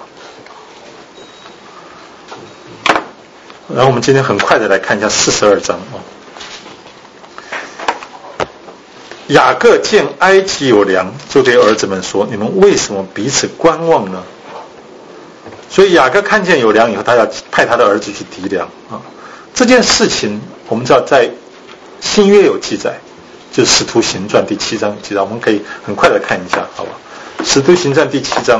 然后我们今天很快的来看一下42章雅各见埃及有粮，就对儿子们说：你们为什么彼此观望呢？所以雅各看见有粮以后，他要派他的儿子去籴粮这件事情我们知道在新约有记载，就是使徒行传第7章有记载，我们可以很快的看一下好吧。使徒行传第7章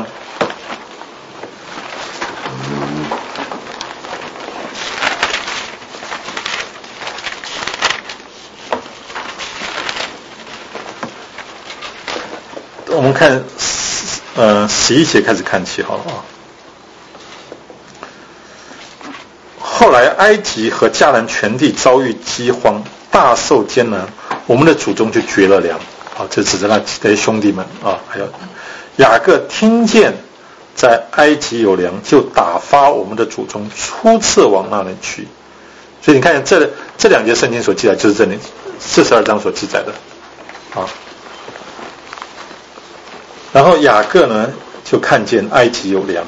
我们看11节开始看起好了后来埃及和迦南全地遭遇饥荒，大受艰难，我们的祖宗就绝了粮这指着那些兄弟们还有雅各听见在埃及有粮，就打发我们的祖宗初次往那里去。所以你看这两节圣经所记载，就是这里42章所记载的然后雅各呢就看见埃及有粮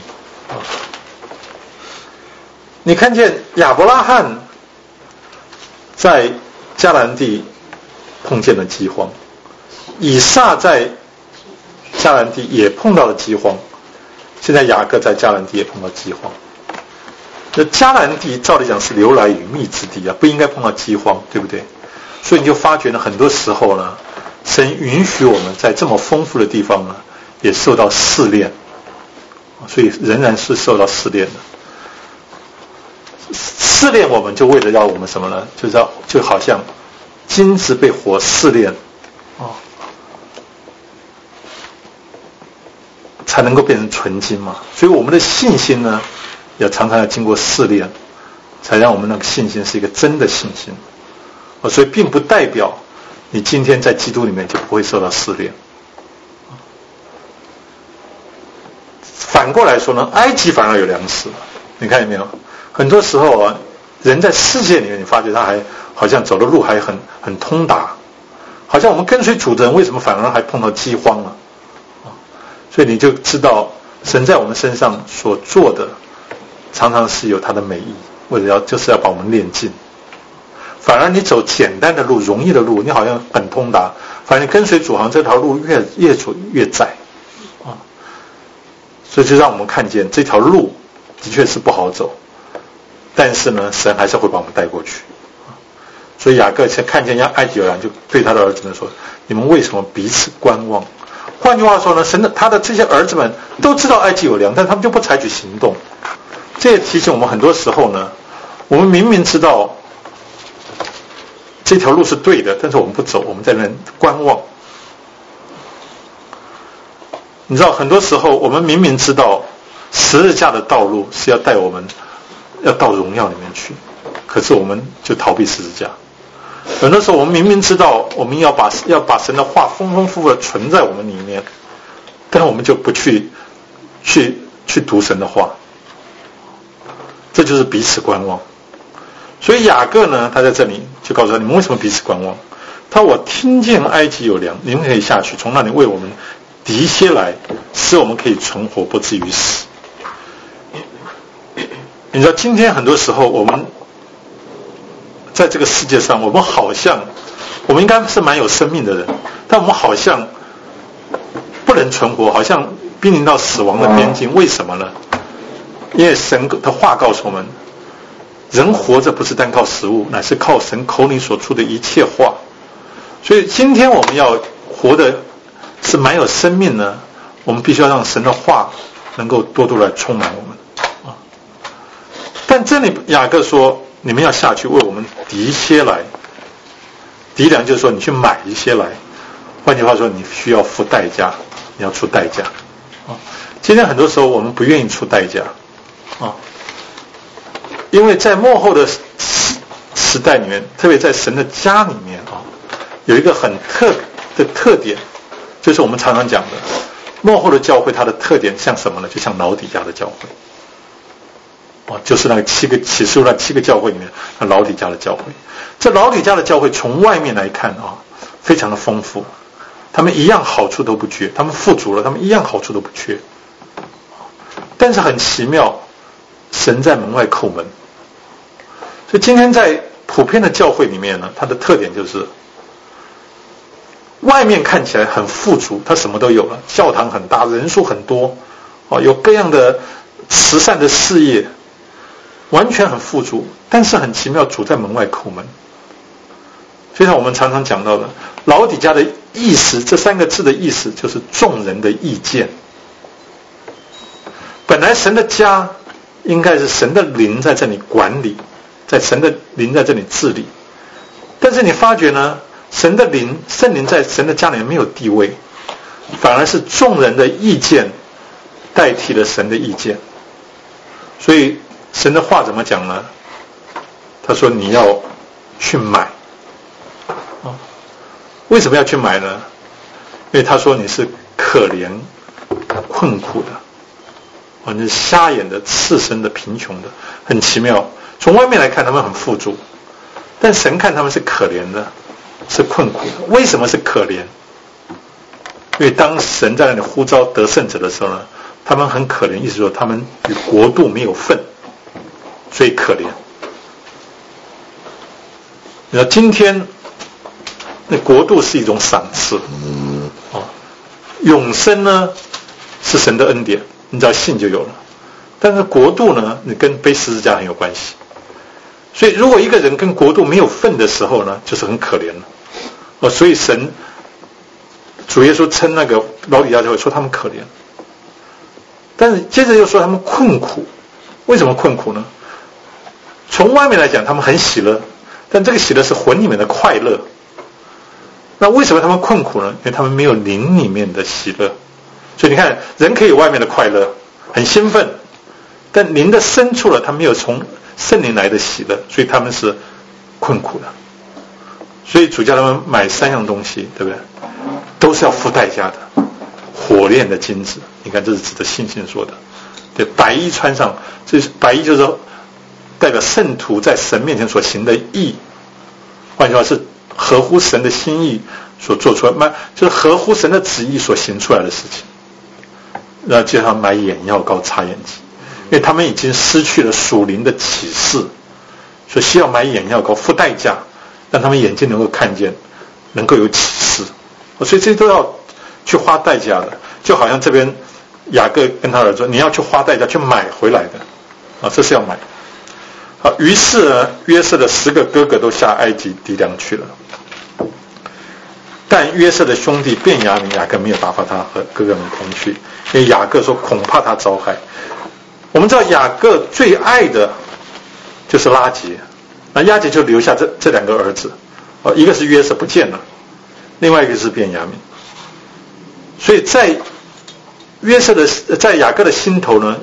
你看见亚伯拉罕在迦南地碰见了饥荒，以撒在迦南地也碰到了饥荒，现在雅各在迦南地也碰到饥荒。那迦南地照理讲是流奶与蜜之地不应该碰到饥荒，对不对？所以你就发觉呢，很多时候呢，神允许我们在这么丰富的地方呢也受到试炼，所以仍然是受到试炼的。试炼我们就为了要我们什么呢？就好像金子被火试炼才能够变成纯金嘛。所以我们的信心呢也常常要经过试炼，才让我们那个信心是一个真的信心所以并不代表你今天在基督里面就不会受到试炼。反过来说呢，埃及反而有粮食，你看见没有？很多时候人在世界里面，你发觉他还好像走的路还很通达，好像我们跟随主的人为什么反而还碰到饥荒了所以你就知道神在我们身上所做的常常是有他的美意，为了就是要把我们炼尽。反而你走简单的路，容易的路，你好像很通达，反正你跟随主好像这条路越走越窄所以就让我们看见这条路的确是不好走，但是呢神还是会把我们带过去所以雅各看见埃及有粮，就对他的儿子们说：你们为什么彼此观望？换句话说呢，他的这些儿子们都知道埃及有粮，但他们就不采取行动。这也提醒我们，很多时候呢，我们明明知道这条路是对的，但是我们不走，我们在那观望。你知道很多时候我们明明知道十字架的道路是要带我们要到荣耀里面去，可是我们就逃避十字架。很多时候我们明明知道我们要把神的话丰丰富富的存在我们里面，但我们就不去读神的话，这就是彼此观望。所以雅各呢，他在这里就告诉他：你们为什么彼此观望？他说：我听见埃及有粮，你们可以下去，从那里为我们籴些来，使我们可以存活，不至于死。你知道今天很多时候我们在这个世界上，我们好像我们应该是蛮有生命的人，但我们好像不能存活，好像濒临到死亡的边境。为什么呢？因为神的话告诉我们，人活着不是单靠食物，乃是靠神口里所出的一切话。所以今天我们要活得是蛮有生命呢，我们必须要让神的话能够多多来充满我们啊。但这里雅各说，你们要下去为我们籴一些来，籴粮就是说你去买一些来，换句话说，你需要付代价，你要出代价啊。今天很多时候我们不愿意出代价啊，因为在末后的时代里面，特别在神的家里面啊，有一个很特点，就是我们常常讲的末后的教会，它的特点像什么呢？就像老底嘉的教会啊，就是那个启示录那7个教会里面，那老底嘉的教会。这老底嘉的教会从外面来看啊，非常的丰富，他们一样好处都不缺，他们富足了，他们一样好处都不缺。但是很奇妙，神在门外叩门。所以今天在普遍的教会里面呢，它的特点就是外面看起来很富足，它什么都有了，教堂很大，人数很多，有各样的慈善的事业，完全很富足。但是很奇妙，主在门外叩门。就像我们常常讲到的，老底嘉的意思，这3个字的意思就是众人的意见。本来神的家应该是神的灵在这里管理，在神的灵在这里治理，但是你发觉呢，神的灵圣灵在神的家里面没有地位，反而是众人的意见代替了神的意见。所以神的话怎么讲呢？他说你要去买为什么要去买呢？因为他说你是可怜困苦的，你是瞎眼的、赤身的、贫穷的。很奇妙，从外面来看他们很富足，但神看他们是可怜的，是困苦的。为什么是可怜？因为当神在那里呼召得胜者的时候呢，他们很可怜，意思说他们与国度没有份，所以可怜。那今天那国度是一种赏赐永生呢是神的恩典，你只要信就有了。但是国度呢，你跟背十字架很有关系。所以如果一个人跟国度没有份的时候呢，就是很可怜了。所以主耶稣称那个老底嘉教会说他们可怜，但是接着又说他们困苦。为什么困苦呢？从外面来讲他们很喜乐，但这个喜乐是魂里面的快乐。那为什么他们困苦呢？因为他们没有灵里面的喜乐。所以你看，人可以有外面的快乐，很兴奋，但灵的深处了，他没有从圣灵来的喜乐，所以他们是困苦的。所以主叫他们买3样东西，对不对？都是要付代价的。火炼的金子，你看这是指的信心说的。对，白衣穿上，这白衣就是代表圣徒在神面前所行的义，换句话是合乎神的心意所做出来，就是合乎神的旨意所行出来的事情。然后叫他买眼药膏擦眼睛，因为他们已经失去了属灵的启示，所以需要买眼药膏付代价，让他们眼睛能够看见，能够有启示。所以这些都要去花代价的，就好像这边雅各跟他儿子说，你要去花代价去买回来的这是要买。好，于是呢，约瑟的10个哥哥都下埃及籴粮去了，但约瑟的兄弟便雅悯雅各没有打发他和哥哥们同去，因为雅各说恐怕他遭害。我们知道雅各最爱的就是拉结，那拉结就留下这2个儿子，一个是约瑟不见了，另外一个是便雅悯。所以在雅各的心头呢，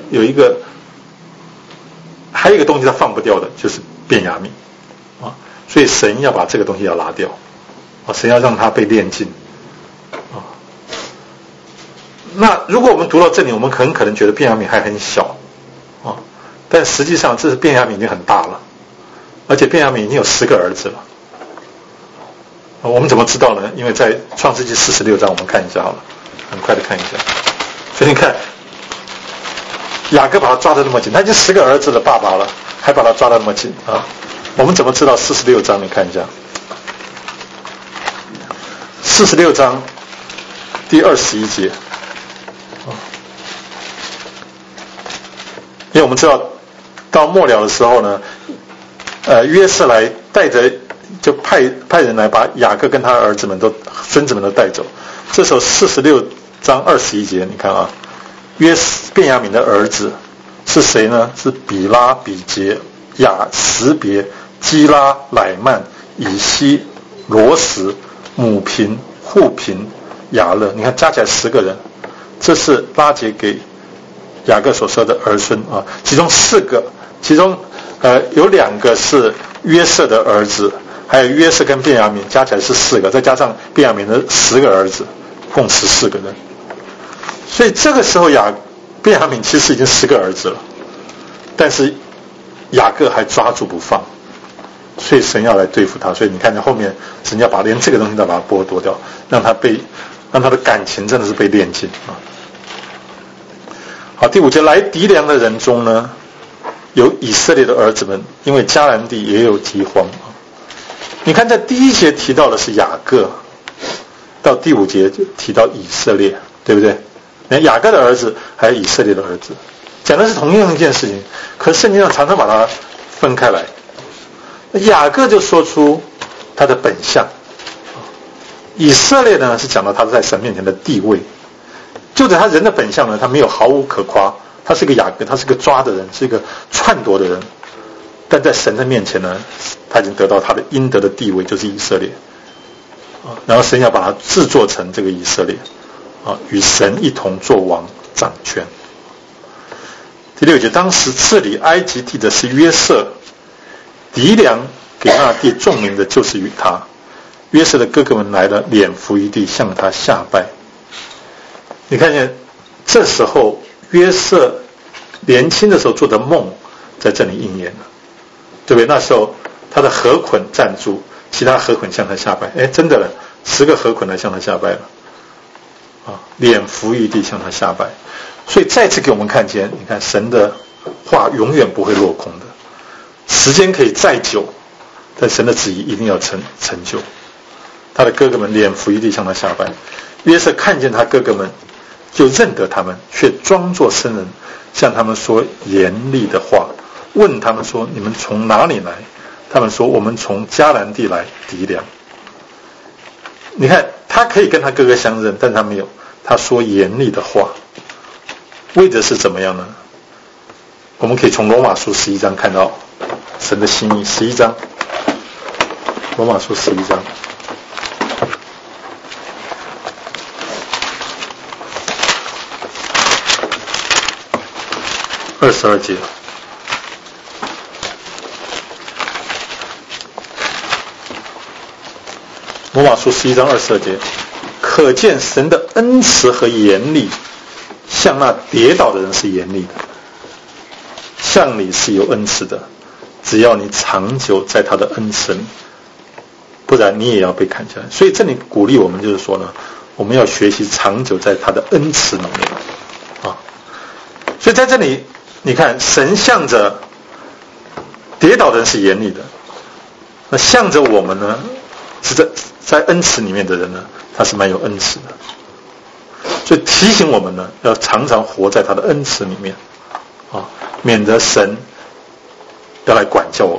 还有一个东西他放不掉的，就是便雅悯所以神要把这个东西要拿掉神要让他被炼尽那如果我们读到这里，我们很可能觉得便雅悯还很小但实际上这是便雅悯已经很大了，而且便雅悯已经有10个儿子了我们怎么知道呢？因为在创世纪46章我们看一下好了，很快的看一下。所以你看雅各把他抓得那么紧，他已经10个儿子的爸爸了，还把他抓得那么紧我们怎么知道46章？你看一下46章第21节因为我们知道到末了的时候呢约瑟来带着就派人来把雅各跟他儿子们孙子们都带走。这时候46章21节，你看啊，便雅悯的儿子是谁呢？是比拉、比杰、雅什别、基拉、乃曼、以西、罗什、母平、户平、雅勒。你看加起来10个人，这是拉结给雅各所生的儿孙啊，其中4个，其中有2个是约瑟的儿子，还有约瑟跟便雅悯加起来是4个，再加上便雅悯的10个儿子，共14个人。所以这个时候便雅悯其实已经10个儿子了，但是雅各还抓住不放，所以神要来对付他。所以你看在后面，神要把连这个东西都把它剥夺掉，让他的感情真的是被炼尽啊。好，第5节，来敌粮的人中呢，有以色列的儿子们，因为迦南地也有饥荒。你看在第1节提到的是雅各，到第5节就提到以色列，对不对？雅各的儿子还有以色列的儿子，讲的是同样一件事情，可是圣经上常常把它分开来。雅各就说出他的本相，以色列呢是讲到他在神面前的地位。就在他人的本相呢，他没有毫无可夸，他是个雅各，他是个抓的人，是一个篡夺的人，但在神的面前呢，他已经得到他的应得的地位，就是以色列啊。然后神要把他制作成这个以色列啊，与神一同作王掌权。第6节，当时治理埃及地的是约瑟，敌粮给那地众民的就是与他。约瑟的哥哥们来了，脸伏于地，向他下拜。你看见这时候约瑟年轻的时候做的梦在这里应验了，对不对？那时候他的河捆站住，其他河捆向他下拜，真的了，10个河捆来向他下拜了啊，脸伏于地向他下拜。所以再次给我们看见，你看神的话永远不会落空的，时间可以再久，但神的旨意一定要成就。他的哥哥们脸伏于地向他下拜，约瑟看见他哥哥们就认得他们，却装作生人，向他们说严厉的话，问他们说，你们从哪里来？他们说，我们从迦南地来敌粮。你看他可以跟他哥哥相认，但他没有，他说严厉的话，为的是怎么样呢？我们可以从罗马书11章看到神的心意。11章，罗马书11章22节，罗马书11章22节，可见神的恩慈和严厉，向那跌倒的人是严厉的，向你是有恩慈的，只要你长久在他的恩慈里，不然你也要被砍下来。所以这里鼓励我们就是说呢，我们要学习长久在他的恩慈里面啊。所以在这里你看，神向着跌倒的人是严厉的，那向着我们呢，是在恩慈里面的人呢，他是蛮有恩慈的。所以提醒我们呢，要常常活在他的恩慈里面啊，免得神要来管教我们。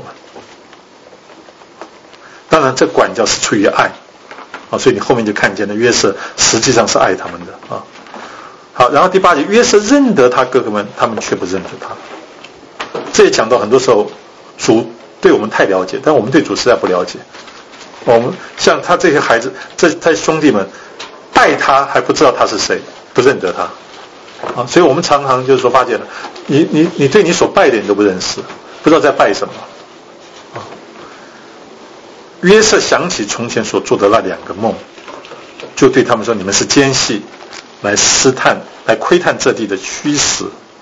当然这管教是出于爱啊，所以你后面就看见了约瑟实际上是爱他们的啊。好，然后第8节，约瑟认得他哥哥们，他们却不认得他。这也讲到很多时候主对我们太了解，但我们对主实在不了解。我们像他这些孩子，这兄弟们拜他还不知道他是谁，不认得他啊，所以我们常常就是说发现了，你对你所拜的人都不认识，不知道在拜什么啊。约瑟想起从前所做的那2个梦，就对他们说，你们是奸细，来试探，来窥探这地的虚实。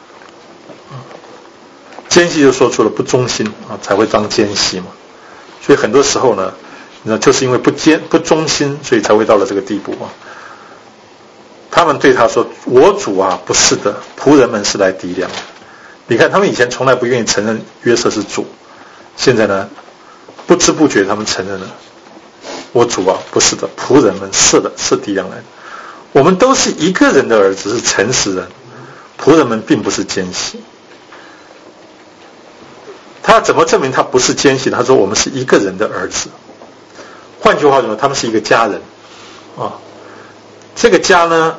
奸细就说出了不忠心啊，才会当奸细嘛。所以很多时候呢，就是因为不忠心，所以才会到了这个地步啊。他们对他说，我主啊，不是的，仆人们是来敌粮的。你看他们以前从来不愿意承认约瑟是主，现在呢不知不觉他们承认了，我主啊，不是的，仆人们是的，是敌粮来的。我们都是一个人的儿子，是诚实人，仆人们并不是奸细。他怎么证明他不是奸细？他说我们是一个人的儿子换句话说，他们是一个家人啊。这个家呢，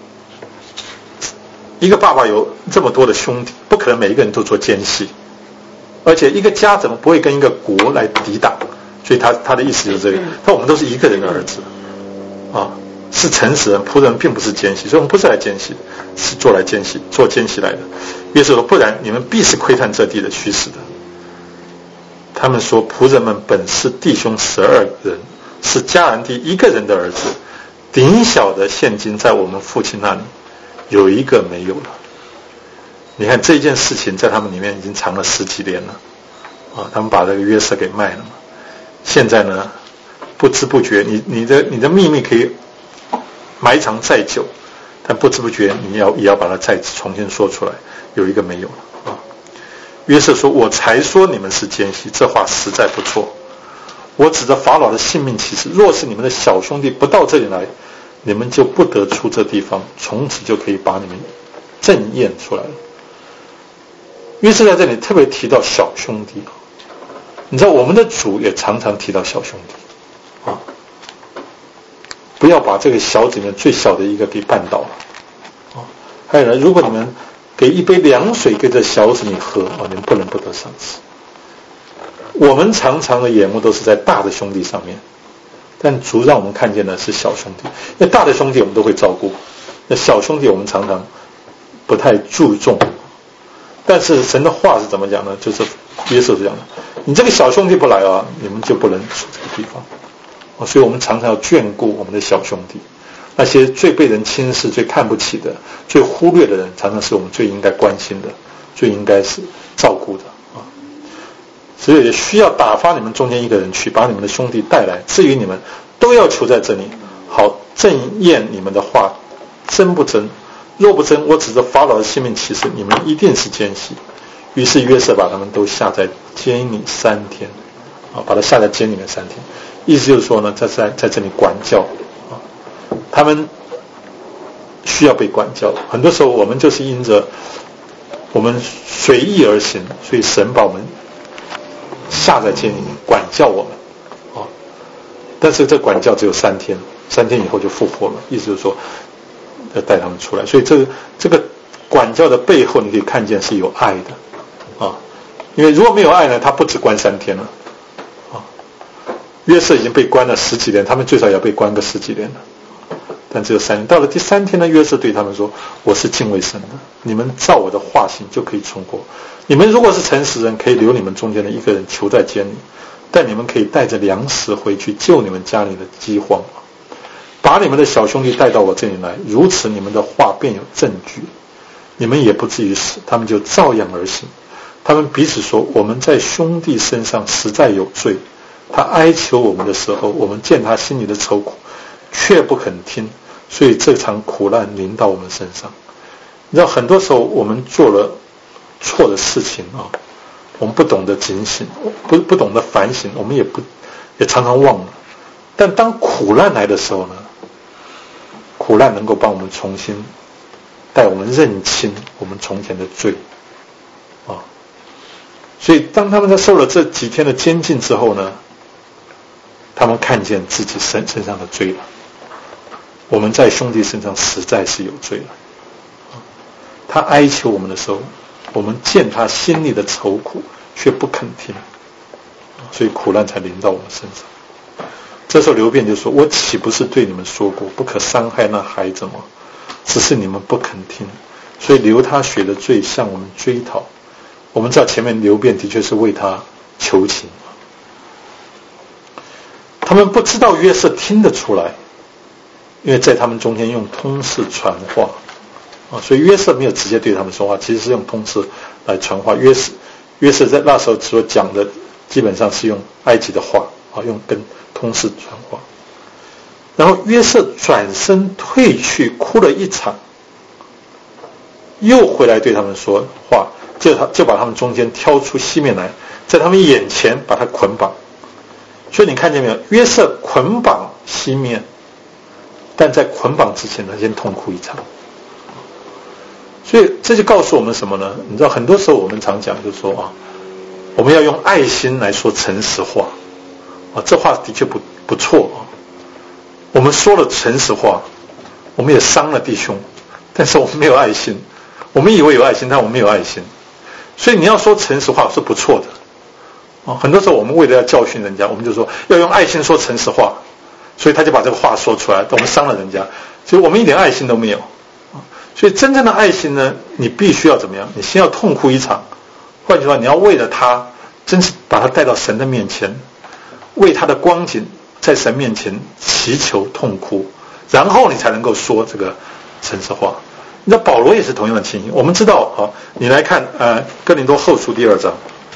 一个爸爸有这么多的兄弟，不可能每一个人都做奸细，而且一个家怎么不会跟一个国来抵挡？所以他的意思就是这个，我们都是一个人的儿子啊，是诚实人，仆人并不是奸细，所以我们不是来奸细，是做奸细来的。约瑟说，不然你们必是窥探这地的虚实的。他们说，仆人们本是弟兄12人，是迦南地一个人的儿子，顶小的现今在我们父亲那里，有一个没有了。你看这件事情在他们里面已经藏了10几年了啊，他们把这个约瑟给卖了嘛。现在呢，不知不觉，你的秘密可以埋藏再久，但不知不觉也要把它再重新说出来，有一个没有了啊。约瑟说，我才说你们是奸细，这话实在不错。我指着法老的性命起誓，若是你们的小兄弟不到这里来，你们就不得出这地方，从此就可以把你们正验出来了。约瑟在这里特别提到小兄弟，你知道我们的主也常常提到小兄弟啊，不要把这个小子里面最小的一个给绊倒了啊。还有呢，如果你们给一杯凉水给这小子你喝啊，你们不能不得赏赐。我们常常的眼目都是在大的兄弟上面，但主让我们看见的是小兄弟。那大的兄弟我们都会照顾，那小兄弟我们常常不太注重。但是神的话是怎么讲呢？就是约瑟是讲的，你这个小兄弟不来啊，你们就不能出这个地方。所以我们常常要眷顾我们的小兄弟，那些最被人轻视、最看不起的、最忽略的人，常常是我们最应该关心的、最应该是照顾的啊。所以也需要打发你们中间一个人去，把你们的兄弟带来。至于你们，都要求在这里，好正验你们的话，真不真？若不真，我指着法老的性命起誓，你们一定是奸细。于是约瑟把他们都下在监里3天，啊，把他下在监里面3天。意思就是说呢，在这里管教啊，他们需要被管教。很多时候我们就是因着我们随意而行，所以神把我们下在监里面管教我们啊。但是这管教只有3天，3天以后就复活了。意思就是说，要带他们出来。所以这个管教的背后，你可以看见是有爱的啊。因为如果没有爱呢，他不止关3天了啊。约瑟已经被关了10几年，他们最少要被关个10几年了，但只有3年。到了第3天呢，约瑟对他们说：“我是敬畏神的，你们照我的话行，就可以存活。你们如果是诚实人，可以留你们中间的一个人囚在监里，但你们可以带着粮食回去救你们家里的饥荒。把你们的小兄弟带到我这里来，如此你们的话便有证据，你们也不至于死。”他们就照样而行。他们彼此说：“我们在兄弟身上实在有罪。他哀求我们的时候，我们见他心里的愁苦，却不肯听，所以这场苦难临到我们身上。”你知道，很多时候我们做了错的事情啊，我们不懂得警醒，不懂得反省，我们也常常忘了。但当苦难来的时候呢，苦难能够帮我们重新带我们认清我们从前的罪啊。所以当他们在受了这几天的监禁之后呢，他们看见自己身上的罪了。我们在兄弟身上实在是有罪了。他哀求我们的时候，我们见他心里的愁苦，却不肯听，所以苦难才临到我们身上。这时候流便就说：“我岂不是对你们说过，不可伤害那孩子吗？只是你们不肯听，所以流他血的罪向我们追讨。”我们知道前面流便的确是为他求情，他们不知道约瑟听得出来，因为在他们中间用通事传话啊，所以约瑟没有直接对他们说话，其实是用通事来传话。约瑟在那时候所讲的基本上是用埃及的话啊，用跟通事传话。然后约瑟转身退去，哭了一场，又回来对他们说话，就把他们中间挑出西面来，在他们眼前把他捆绑。所以你看见没有？约瑟捆绑西面，但在捆绑之前呢，先痛哭一场。所以这就告诉我们什么呢？你知道，很多时候我们常讲，就是说啊，我们要用爱心来说诚实话这话的确不错啊。我们说了诚实话，我们也伤了弟兄，但是我们没有爱心。我们以为有爱心，但我们没有爱心。所以你要说诚实话是不错的很多时候我们为了要教训人家，我们就说要用爱心说诚实话，所以他就把这个话说出来，我们伤了人家，所以我们一点爱心都没有。所以真正的爱心呢，你必须要怎么样？你先要痛哭一场，换句话，你要为了他，真是把他带到神的面前，为他的光景在神面前祈求痛哭，然后你才能够说这个诚实话。你知道保罗也是同样的情形。我们知道你来看哥林多后书第2章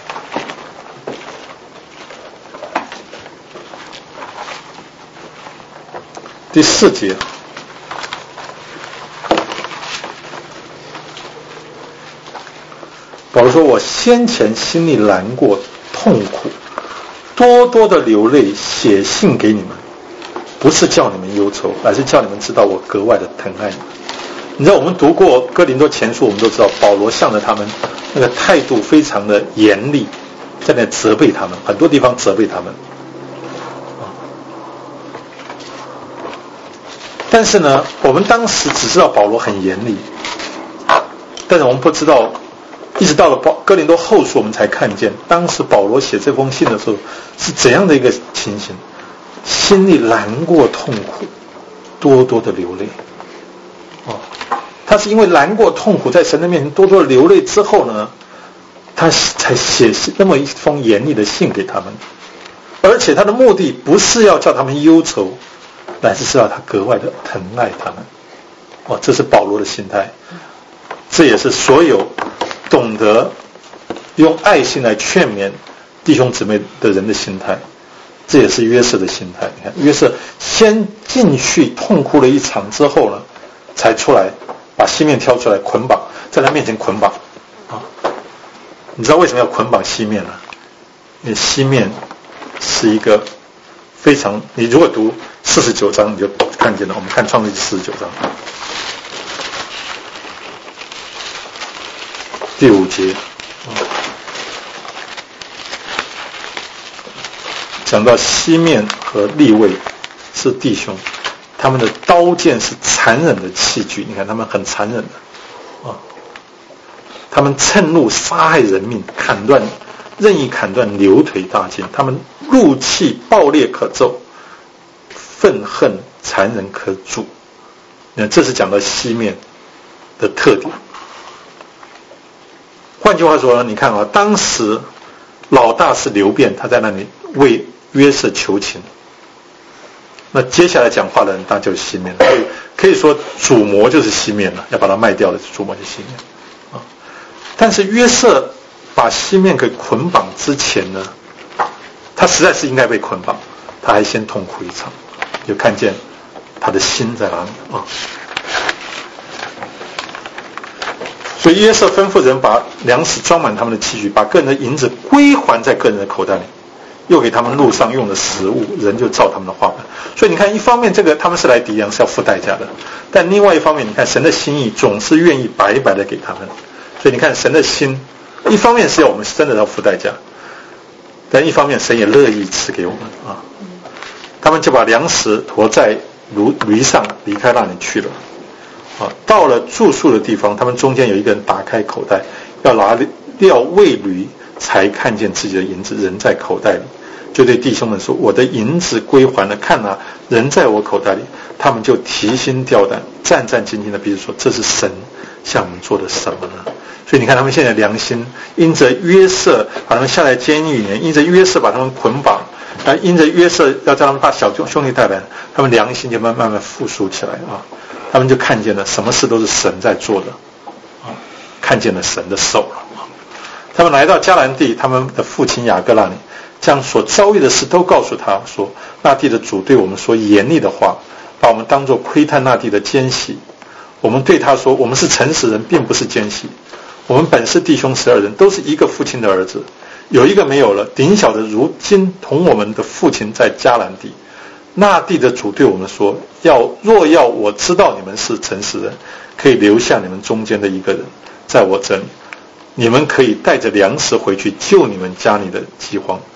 第4节，保罗说：“我先前心里难过痛苦，多多的流泪写信给你们，不是叫你们忧愁，而是叫你们知道我格外的疼爱你们。”你知道我们读过哥林多前书，我们都知道保罗向着他们那个态度非常的严厉，在那责备他们，很多地方责备他们。但是呢，我们当时只知道保罗很严厉，但是我们不知道，一直到了哥林多后书，我们才看见当时保罗写这封信的时候是怎样的一个情形，心里难过痛苦，多多的流泪。他是因为难过痛苦，在神的面前多多的流泪之后呢，他才写那么一封严厉的信给他们，而且他的目的不是要叫他们忧愁，乃是要他格外的疼爱他们。这是保罗的心态，这也是所有懂得用爱心来劝勉弟兄姊妹的人的心态，这也是约瑟的心态。你看约瑟先进去痛哭了一场之后呢，才出来把西面挑出来捆绑，在他面前捆绑你知道为什么要捆绑西面呢？因为西面是一个非常，你如果读49章你就看见了。我们看创世记49章第5节讲到西面和利未是弟兄，他们的刀剑是残忍的器具。你看他们很残忍的他们趁怒杀害人命，任意砍断牛腿大筋，他们怒气暴烈可咒，愤恨残忍可辱。这是讲到西面的特点。换句话说，你看当时老大是流辩，他在那里为约瑟求情，那接下来讲话的人那就是西面了。可以说主谋就是西面了，要把他卖掉的主谋就是西面但是约瑟把西面给捆绑之前呢，他实在是应该被捆绑，他还先痛哭一场，就看见他的心在哪里所以约瑟吩咐人把粮食装满他们的器具，把个人的银子归还在个人的口袋里，又给他们路上用的食物，人就照他们的话办。所以你看，一方面这个他们是来敌粮，是要付代价的，但另外一方面你看神的心意总是愿意白白的给他们。所以你看神的心，一方面是要我们真的要付代价，但一方面神也乐意赐给我们他们就把粮食驮在驴上离开那里去了到了住宿的地方，他们中间有一个人打开口袋，要拿料喂驴，才看见自己的银子仍在口袋里，就对弟兄们说：“我的银子归还了，看人在我口袋里。”他们就提心吊胆，战战兢兢的彼此说：“这是神向我们做的什么呢？”所以你看他们现在良心，因着约瑟把他们下在监狱里面，因着约瑟把他们捆绑，因着约瑟要叫他们把小兄弟带来，他们良心就慢慢复苏起来他们就看见了什么事都是神在做的看见了神的手了他们来到迦南地，他们的父亲雅各那里，将所遭遇的事都告诉他说：“那地的主对我们说严厉的话，把我们当作窥探那地的奸细。我们对他说：我们是诚实人，并不是奸细。我们本是弟兄12人，都是一个父亲的儿子，有一个没有了，顶小的如今同我们的父亲在迦南地。那地的主对我们说：若要我知道你们是诚实人，可以留下你们中间的一个人在我这里，你们可以带着粮食回去救你们家里的饥荒，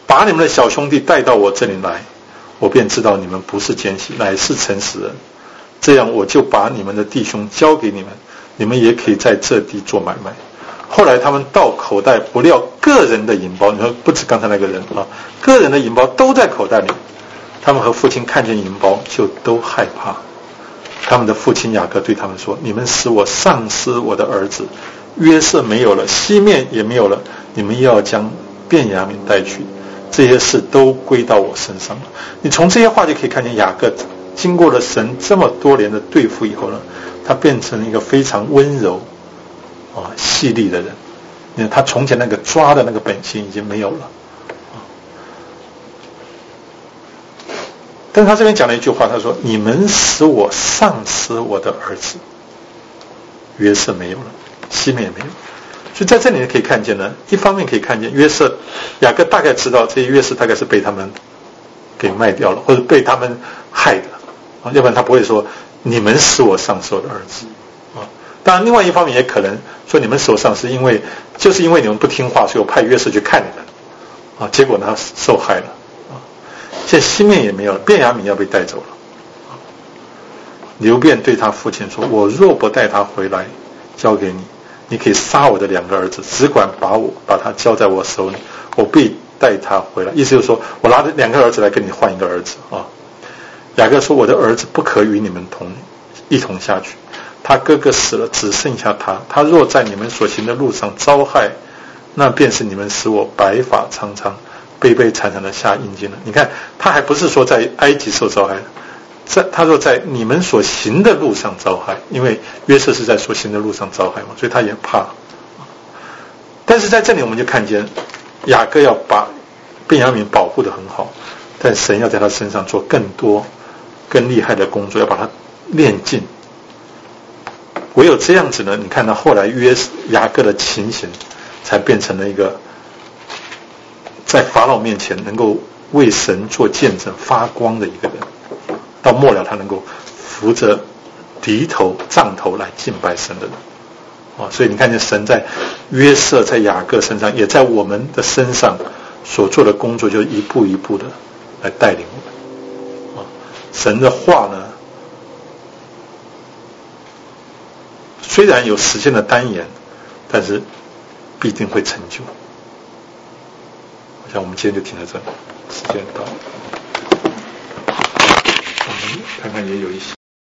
把你们的小兄弟带到我这里来，我便知道你们不是奸细，乃是诚实人。这样我就把你们的弟兄交给你们，你们也可以在这地做买卖。后来他们倒口袋，不料个人的银包，你说不止刚才那个人啊，个人的银包都在口袋里。他们和父亲看见银包，就都害怕。他们的父亲雅各对他们说：你们使我丧失我的儿子约瑟没有了，西面也没有了，你们又要将便雅悯带去，这些事都归到我身上了。你从这些话就可以看见雅各经过了神这么多年的对付以后呢，他变成一个非常温柔细腻的人。你看他从前那个抓的那个本性已经没有了。但是他这边讲了一句话，他说：你们使我丧失我的儿子约瑟没有了，西面也没有。所以在这里可以看见呢，一方面可以看见约瑟，雅各大概知道这些约瑟大概是被他们给卖掉了，或者被他们害的要不然他不会说你们使我丧失我的儿子当然另外一方面也可能说你们使我丧失，就是因为你们不听话，所以我派约瑟去看你们结果呢受害了现在西面也没有了，便雅悯要被带走了流便对他父亲说：我若不带他回来交给你，你可以杀我的2个儿子，只管把他交在我手里，我必带他回来。意思就是说我拿2个儿子来跟你换1个儿子雅各说：我的儿子不可与你们一同下去，他哥哥死了，只剩下他，他若在你们所行的路上遭害，那便是你们使我白发苍苍悲悲惨惨的下阴间了。你看他还不是说在埃及受遭害，他说在你们所行的路上遭害，因为约瑟是在所行的路上遭害嘛，所以他也怕。但是在这里我们就看见雅各要把便雅悯保护得很好，但神要在他身上做更多更厉害的工作，要把他练尽。唯有这样子呢，你看到后来雅各的情形才变成了一个在法老面前能够为神做见证发光的一个人，到末了他能够扶着犁头杖头来敬拜神的人所以你看见神在约瑟在雅各身上，也在我们的身上所做的工作，就一步一步的来带领我们神的话呢虽然有时间的单言，但是必定会成就。我想我们今天就停在这里，时间到了，我们看看也有一些